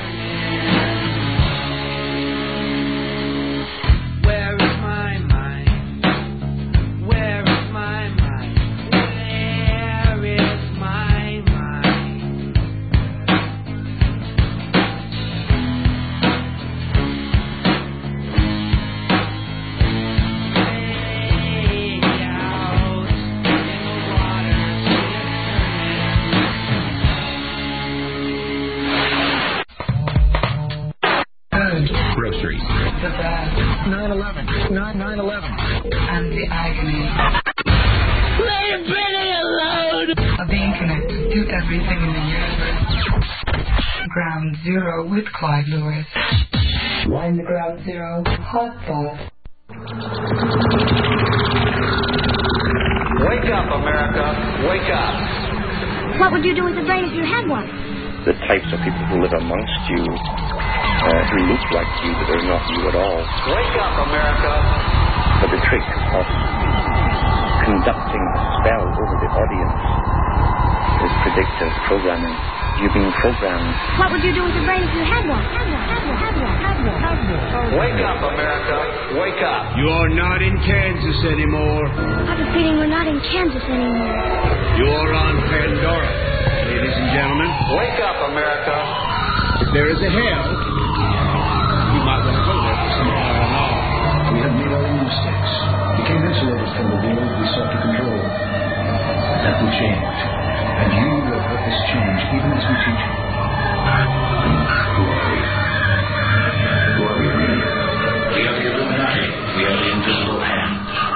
Groceries. The bad. 9/11. 9/11. And the agony. Leave Benny alone! Of being connected to everything in the universe. Ground Zero with Clyde Lewis. Wind the Ground Zero hot thought. Wake up, America. Wake up. What would you do with a brain if you had one? The types of people who live amongst you, who look like you, but they're not you at all. Wake up, America. But the trick of conducting a spell over the audience is predictive programming. You've been programmed. What would you do with a brain if you had one? Wake up, America. Wake up. You're not in Kansas anymore. I have a feeling we're not in Kansas anymore. You're on Pandora, ladies and gentlemen. Wake up, America. If there is a hell, you might want to go there for some R&R. We have made our own mistakes. Became insulated from the world we sought to control. That will change. And you will help us change even as we teach you. Who are we? Who are we really? We are the Illuminati. We are the Invisible Hand.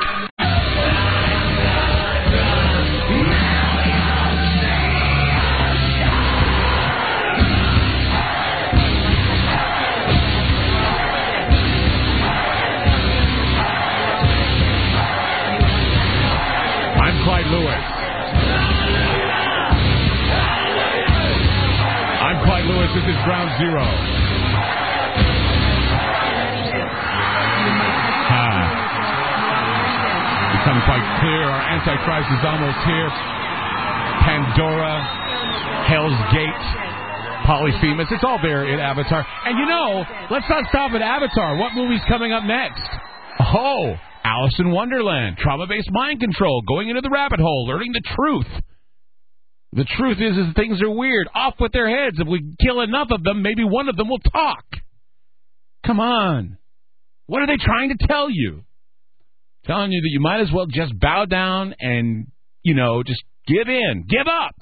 I'm Clyde Lewis. I'm Clyde Lewis. This is Ground Zero. Become quite clear. Our Antichrist is almost here. Pandora, Hell's Gate, Polyphemus. It's all there in Avatar. And you know, let's not stop at Avatar. What movie's coming up next? Oh, Alice in Wonderland. Trauma-based mind control. Going into the rabbit hole. Learning the truth. The truth is things are weird. Off with their heads. If we kill enough of them, maybe one of them will talk. Come on. What are they trying to tell you? Telling you that you might as well just bow down and, just give in. Give up.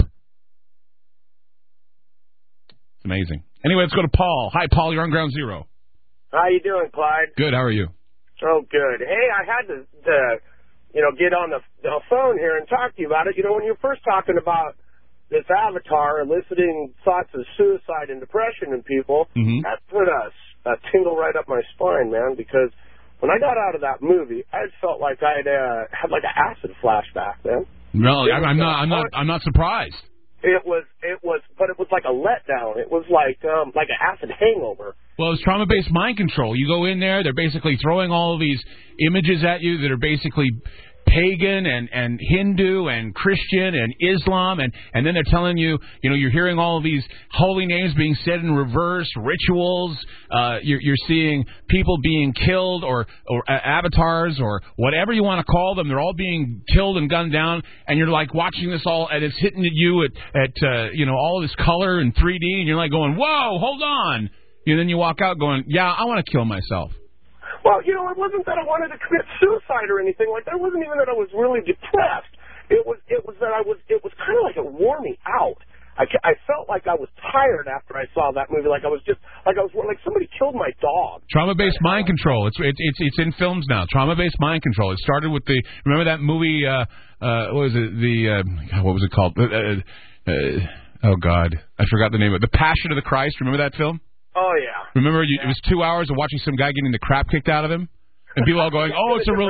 It's amazing. Anyway, let's go to Paul. Hi, Paul. You're on Ground Zero. How you doing, Clyde? Good. How are you? Oh, good. Hey, I had to get on the phone here and talk to you about it. When you're first talking about this Avatar eliciting thoughts of suicide and depression in people, that put a tingle right up my spine, man, because when I got out of that movie, I felt like I'd had like an acid flashback, man. No, I'm not surprised. It was like a letdown. It was like an acid hangover. Well, it's trauma-based mind control. You go in there, they're basically throwing all of these images at you that are basically pagan and Hindu and Christian and Islam, and then they're telling you, you're hearing all of these holy names being said in reverse, rituals. You're seeing people being killed or avatars or whatever you want to call them. They're all being killed and gunned down, and you're like watching this all, and it's hitting at you at all of this color and 3D, and you're like going, whoa, hold on. And then you walk out going, yeah, I want to kill myself. Well, it wasn't that I wanted to commit suicide or anything like that. It wasn't even that I was really depressed. It was that it was kind of like it wore me out. I felt like I was tired after I saw that movie. Like somebody killed my dog. Trauma-based mind control. It's in films now. Trauma-based mind control. It started with remember that movie? What was it? What was it called? Oh God, I forgot the name of it. The Passion of the Christ. Remember that film? Oh, yeah. Remember, it was 2 hours of watching some guy getting the crap kicked out of him? And people all going, it's a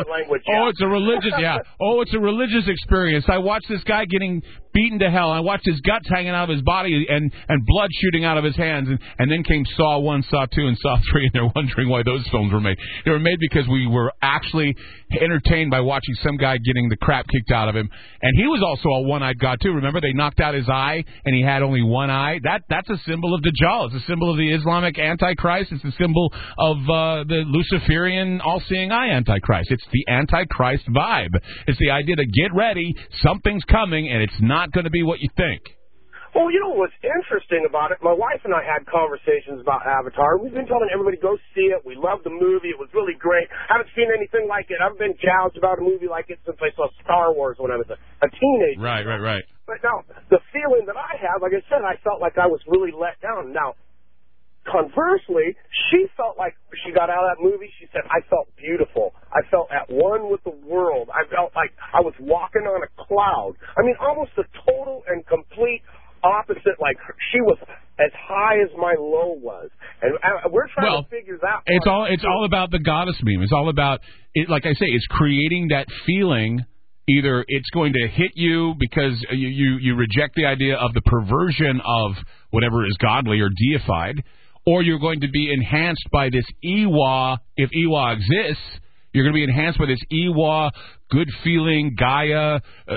religious experience. I watched this guy getting beaten to hell. I watched his guts hanging out of his body and blood shooting out of his hands. And then came Saw 1, Saw 2, and Saw 3, and they're wondering why those films were made. They were made because we were actually entertained by watching some guy getting the crap kicked out of him. And he was also a one-eyed god, too. Remember, they knocked out his eye, and he had only one eye? That's a symbol of Dajjal. It's a symbol of the Islamic Antichrist. It's a symbol of the Luciferian all-seeing eye Antichrist. It's the Antichrist vibe. It's the idea that get ready, something's coming, and it's not going to be what you think. Well, what's interesting about it, my wife and I had conversations about Avatar. We've been telling everybody go see it. We loved the movie. It was really great. I haven't seen anything like it. I've been gouged about a movie like it since I saw Star Wars when I was a teenager. Right. But now, the feeling that I have, like I said, I felt like I was really let down. Now, conversely, she felt like she got out of that movie. She said, I felt beautiful. I felt at one with the world. I felt like I was walking on a cloud. I mean, almost a total and complete opposite. Like, she was as high as my low was. And we're trying to figure that out. It's all about the goddess meme. It's all about, it. Like I say, it's creating that feeling. Either it's going to hit you because you reject the idea of the perversion of whatever is godly or deified, or you're going to be enhanced by this Iwa, if Iwa exists. You're going to be enhanced by this Iwa, good feeling, Gaia.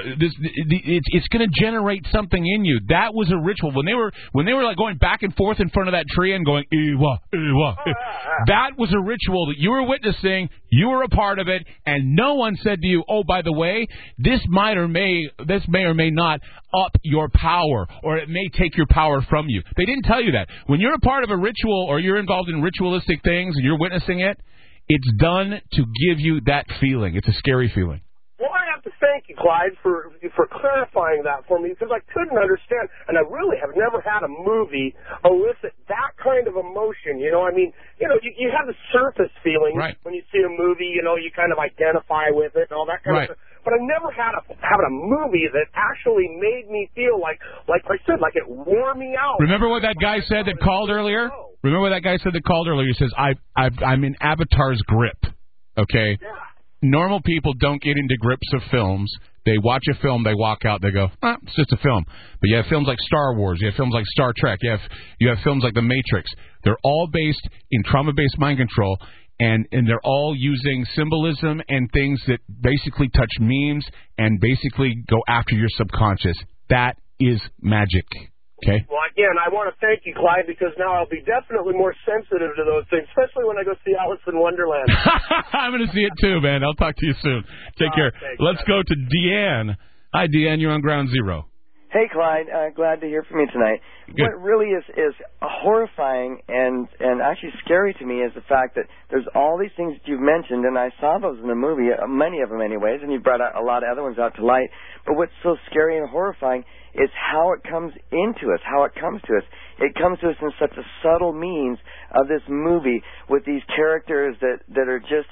It's going to generate something in you. That was a ritual. When they were like going back and forth in front of that tree and going Iwa, Iwa, that was a ritual that you were witnessing. You were a part of it, and no one said to you, "Oh, by the way, this may or may not up your power, or it may take your power from you." They didn't tell you that. When you're a part of a ritual or you're involved in ritualistic things and you're witnessing it, it's done to give you that feeling. It's a scary feeling. Well, I have to thank you, Clyde, for clarifying that for me, because I couldn't understand, and I really have never had a movie elicit that kind of emotion. You know, I mean, you have the surface feeling when you see a movie. You kind of identify with it and all that kind of stuff. But I never had a movie that actually made me feel like I said, like it wore me out. Remember what that guy said that called earlier? He says, I'm in Avatar's grip. Okay? Yeah. Normal people don't get into grips of films. They watch a film, they walk out, they go, it's just a film. But you have films like Star Wars, you have films like Star Trek, you have films like The Matrix. They're all based in trauma-based mind control, and they're all using symbolism and things that basically touch memes and basically go after your subconscious. That is magic. Okay. Well, again, I want to thank you, Clyde, because now I'll be definitely more sensitive to those things, especially when I go see Alice in Wonderland. I'm going to see it too, man. I'll talk to you soon. Take care. Thanks, Let's go to Deanne. Hi, Deanne. You're on Ground Zero. Hey, Clyde. Glad to hear from you tonight. Good. What really is horrifying and actually scary to me is the fact that there's all these things that you've mentioned, and I saw those in the movie, many of them anyways, and you brought a lot of other ones out to light. But what's so scary and horrifying is how it comes into us, how it comes to us. It comes to us in such a subtle means of this movie with these characters that are just,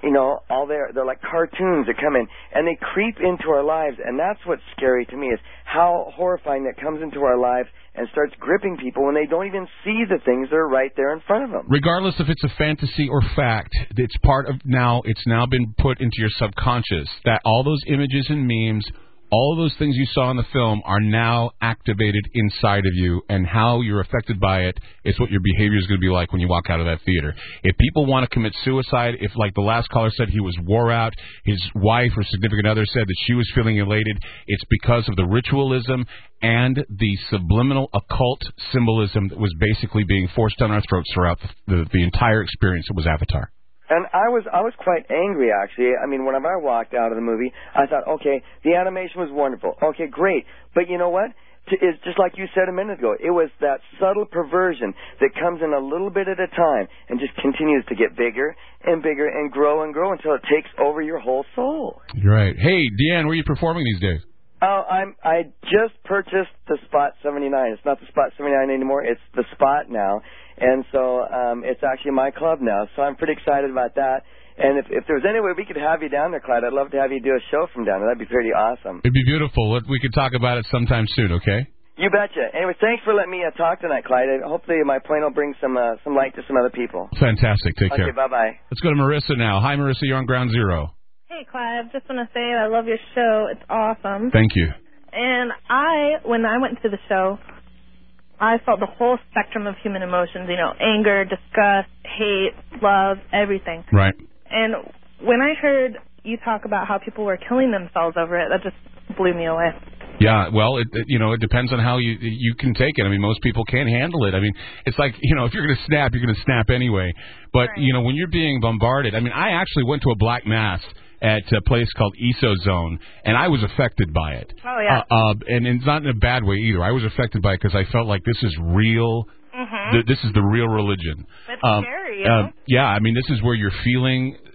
all they're like cartoons that come in, and they creep into our lives, and that's what's scary to me is how horrifying that comes into our lives and starts gripping people when they don't even see the things that are right there in front of them. Regardless if it's a fantasy or fact, it's now been put into your subconscious, that all those images and memes, all of those things you saw in the film are now activated inside of you, and how you're affected by it is what your behavior is going to be like when you walk out of that theater. If people want to commit suicide, if, like the last caller said, he was wore out, his wife or significant other said that she was feeling elated, it's because of the ritualism and the subliminal occult symbolism that was basically being forced down our throats throughout the entire experience that was Avatar. And I was quite angry, actually. I mean, whenever I walked out of the movie, I thought, okay, the animation was wonderful. Okay, great. But you know what? It's just like you said a minute ago. It was that subtle perversion that comes in a little bit at a time and just continues to get bigger and bigger and grow until it takes over your whole soul. Right. Hey, Deanne, where are you performing these days? Oh, I just purchased the Spot 79. It's not the Spot 79 anymore. It's the Spot now. And so it's actually my club now. So I'm pretty excited about that. And if there was any way we could have you down there, Clyde, I'd love to have you do a show from down there. That'd be pretty awesome. It'd be beautiful. We could talk about it sometime soon, okay? You betcha. Anyway, thanks for letting me talk tonight, Clyde. Hopefully my point will bring some light to some other people. Fantastic. Take care. Okay, bye-bye. Let's go to Marissa now. Hi, Marissa. You're on Ground Zero. Hey, Clyde. Just want to say I love your show. It's awesome. Thank you. And when I went to the show, I felt the whole spectrum of human emotions, anger, disgust, hate, love, everything. Right. And when I heard you talk about how people were killing themselves over it, that just blew me away. Yeah, well, it depends on how you can take it. I mean, most people can't handle it. I mean, it's like, if you're going to snap, you're going to snap anyway. But, right. When you're being bombarded, I mean, I actually went to a black mass at a place called ESO Zone, and I was affected by it. Oh, yeah. And it's not in a bad way either. I was affected by it because I felt like this is real. Mm-hmm. This is the real religion. It's scary, Yeah, I mean, this is where you're feeling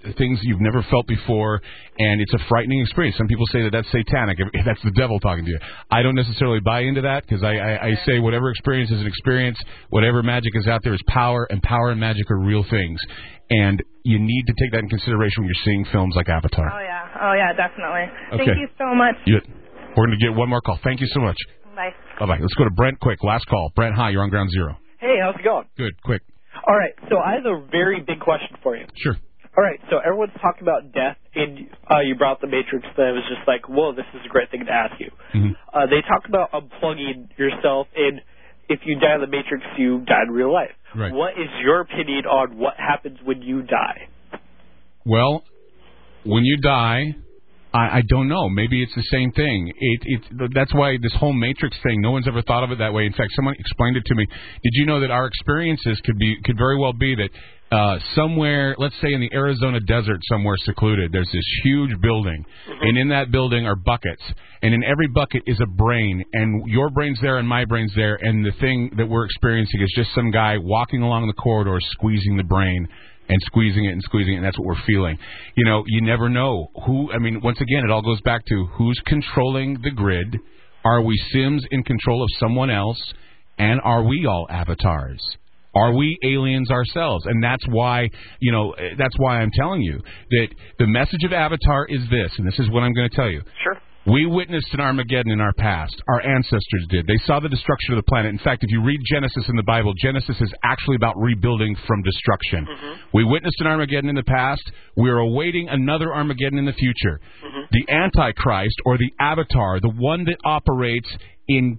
things you've never felt before, and it's a frightening experience. Some people say that that's satanic, if that's the devil talking to you. I don't necessarily buy into that, because I say whatever experience is an experience, whatever magic is out there is power, and power and magic are real things. And you need to take that in consideration when you're seeing films like Avatar. Oh, yeah, definitely. Okay. Thank you so much. We're going to get one more call. Thank you so much. Bye. Bye-bye. Let's go to Brent quick. Last call. Brent, hi. You're on Ground Zero. Hey, how's it going? Good. Quick. All right, so I have a very big question for you. Sure. All right, so everyone's talking about death, and you brought up the Matrix, and I was just like, whoa, this is a great thing to ask you. Mm-hmm. They talk about unplugging yourself, and if you die in the Matrix, you die in real life. Right. What is your opinion on what happens when you die? Well, when you die, I don't know. Maybe it's the same thing. That's why this whole Matrix thing, no one's ever thought of it that way. In fact, someone explained it to me. Did you know that our experiences could very well be that somewhere, let's say in the Arizona desert, somewhere secluded, there's this huge building, and in that building are buckets, and in every bucket is a brain, and your brain's there and my brain's there, and the thing that we're experiencing is just some guy walking along the corridor squeezing the brain. And squeezing it, and that's what we're feeling. You know, you never know who. I mean, once again, it all goes back to who's controlling the grid. Are we Sims in control of someone else? And are we all avatars? Are we aliens ourselves? And that's why, that's why I'm telling you that the message of Avatar is this, and this is what I'm going to tell you. Sure. We witnessed an Armageddon in our past. Our ancestors did. They saw the destruction of the planet. In fact, if you read Genesis in the Bible, Genesis is actually about rebuilding from destruction. We witnessed an Armageddon in the past. We are awaiting another Armageddon in the future. The Antichrist, or the Avatar, the one that operates in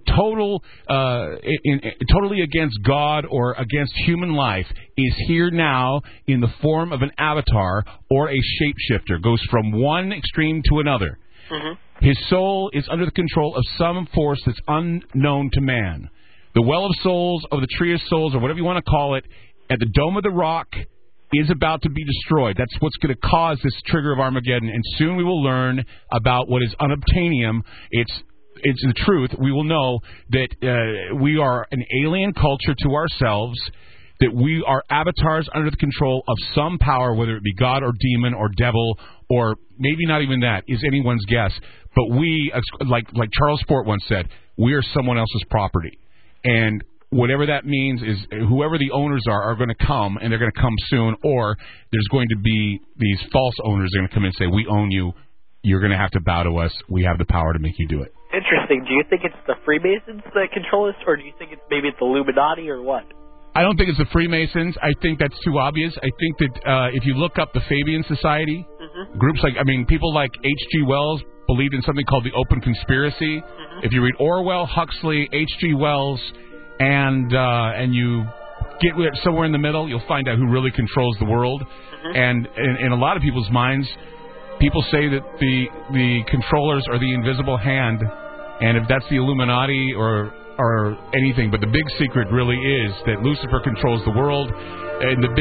totally against God or against human life, is here now in the form of an avatar or a shapeshifter. Goes from one extreme to another. His soul is under the control of some force that's unknown to man. The Well of Souls, or the Tree of Souls, or whatever you want to call it, at the Dome of the Rock is about to be destroyed. That's what's going to cause this trigger of Armageddon, and soon we will learn about what is unobtainium. It's the truth. We will know that we are an alien culture to ourselves, that we are avatars under the control of some power, whether it be God or demon or devil, or maybe not even that, is anyone's guess. But we, like Charles Fort once said, we are someone else's property. And whatever that means is whoever the owners are going to come, and they're going to come soon, or there's going to be these false owners that are going to come in and say, we own you, you're going to have to bow to us, we have the power to make you do it. Interesting. Do you think it's the Freemasons that control us, or do you think it's maybe the Illuminati, or what? I don't think it's the Freemasons. I think that's too obvious. I think that if you look up the Fabian Society, groups people like H.G. Wells believed in something called the Open Conspiracy. If you read Orwell, Huxley, H.G. Wells, and you get somewhere in the middle, you'll find out who really controls the world. And in a lot of people's minds, people say that the controllers are the invisible hand, and if that's the Illuminati or anything, but the big secret really is that Lucifer controls the world, and the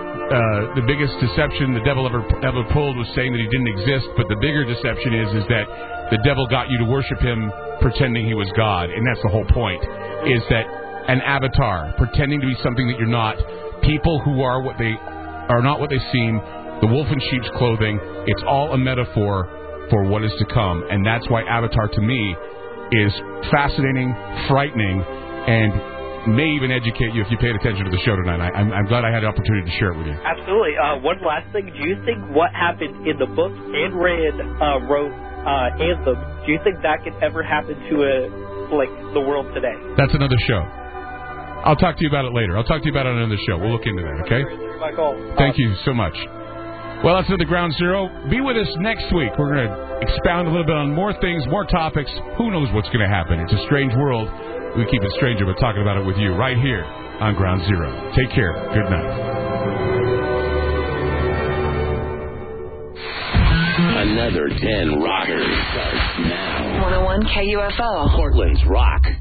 biggest deception the devil ever pulled was saying that he didn't exist. But the bigger deception is that the devil got you to worship him pretending he was God, and that's the whole point, is that an avatar pretending to be something that you're not, people who are what they are not what they seem, the wolf in sheep's clothing, it's all a metaphor for what is to come. And that's why Avatar to me is fascinating, frightening, and may even educate you if you paid attention to the show tonight. I'm glad I had the opportunity to share it with you. Absolutely. One last thing. Do you think what happened in the book Ayn Rand wrote, Anthem, do you think that could ever happen to the world today? That's another show. I'll talk to you about it later. I'll talk to you about it on another show. We'll look into that, okay? Thank you so much. Well, that's another Ground Zero. Be with us next week. We're going to expound a little bit on more things, more topics. Who knows what's going to happen? It's a strange world. We keep it stranger, but talking about it with you right here on Ground Zero. Take care. Good night. Another 10 Rockers starts now. 101 KUFO. Portland's Rock.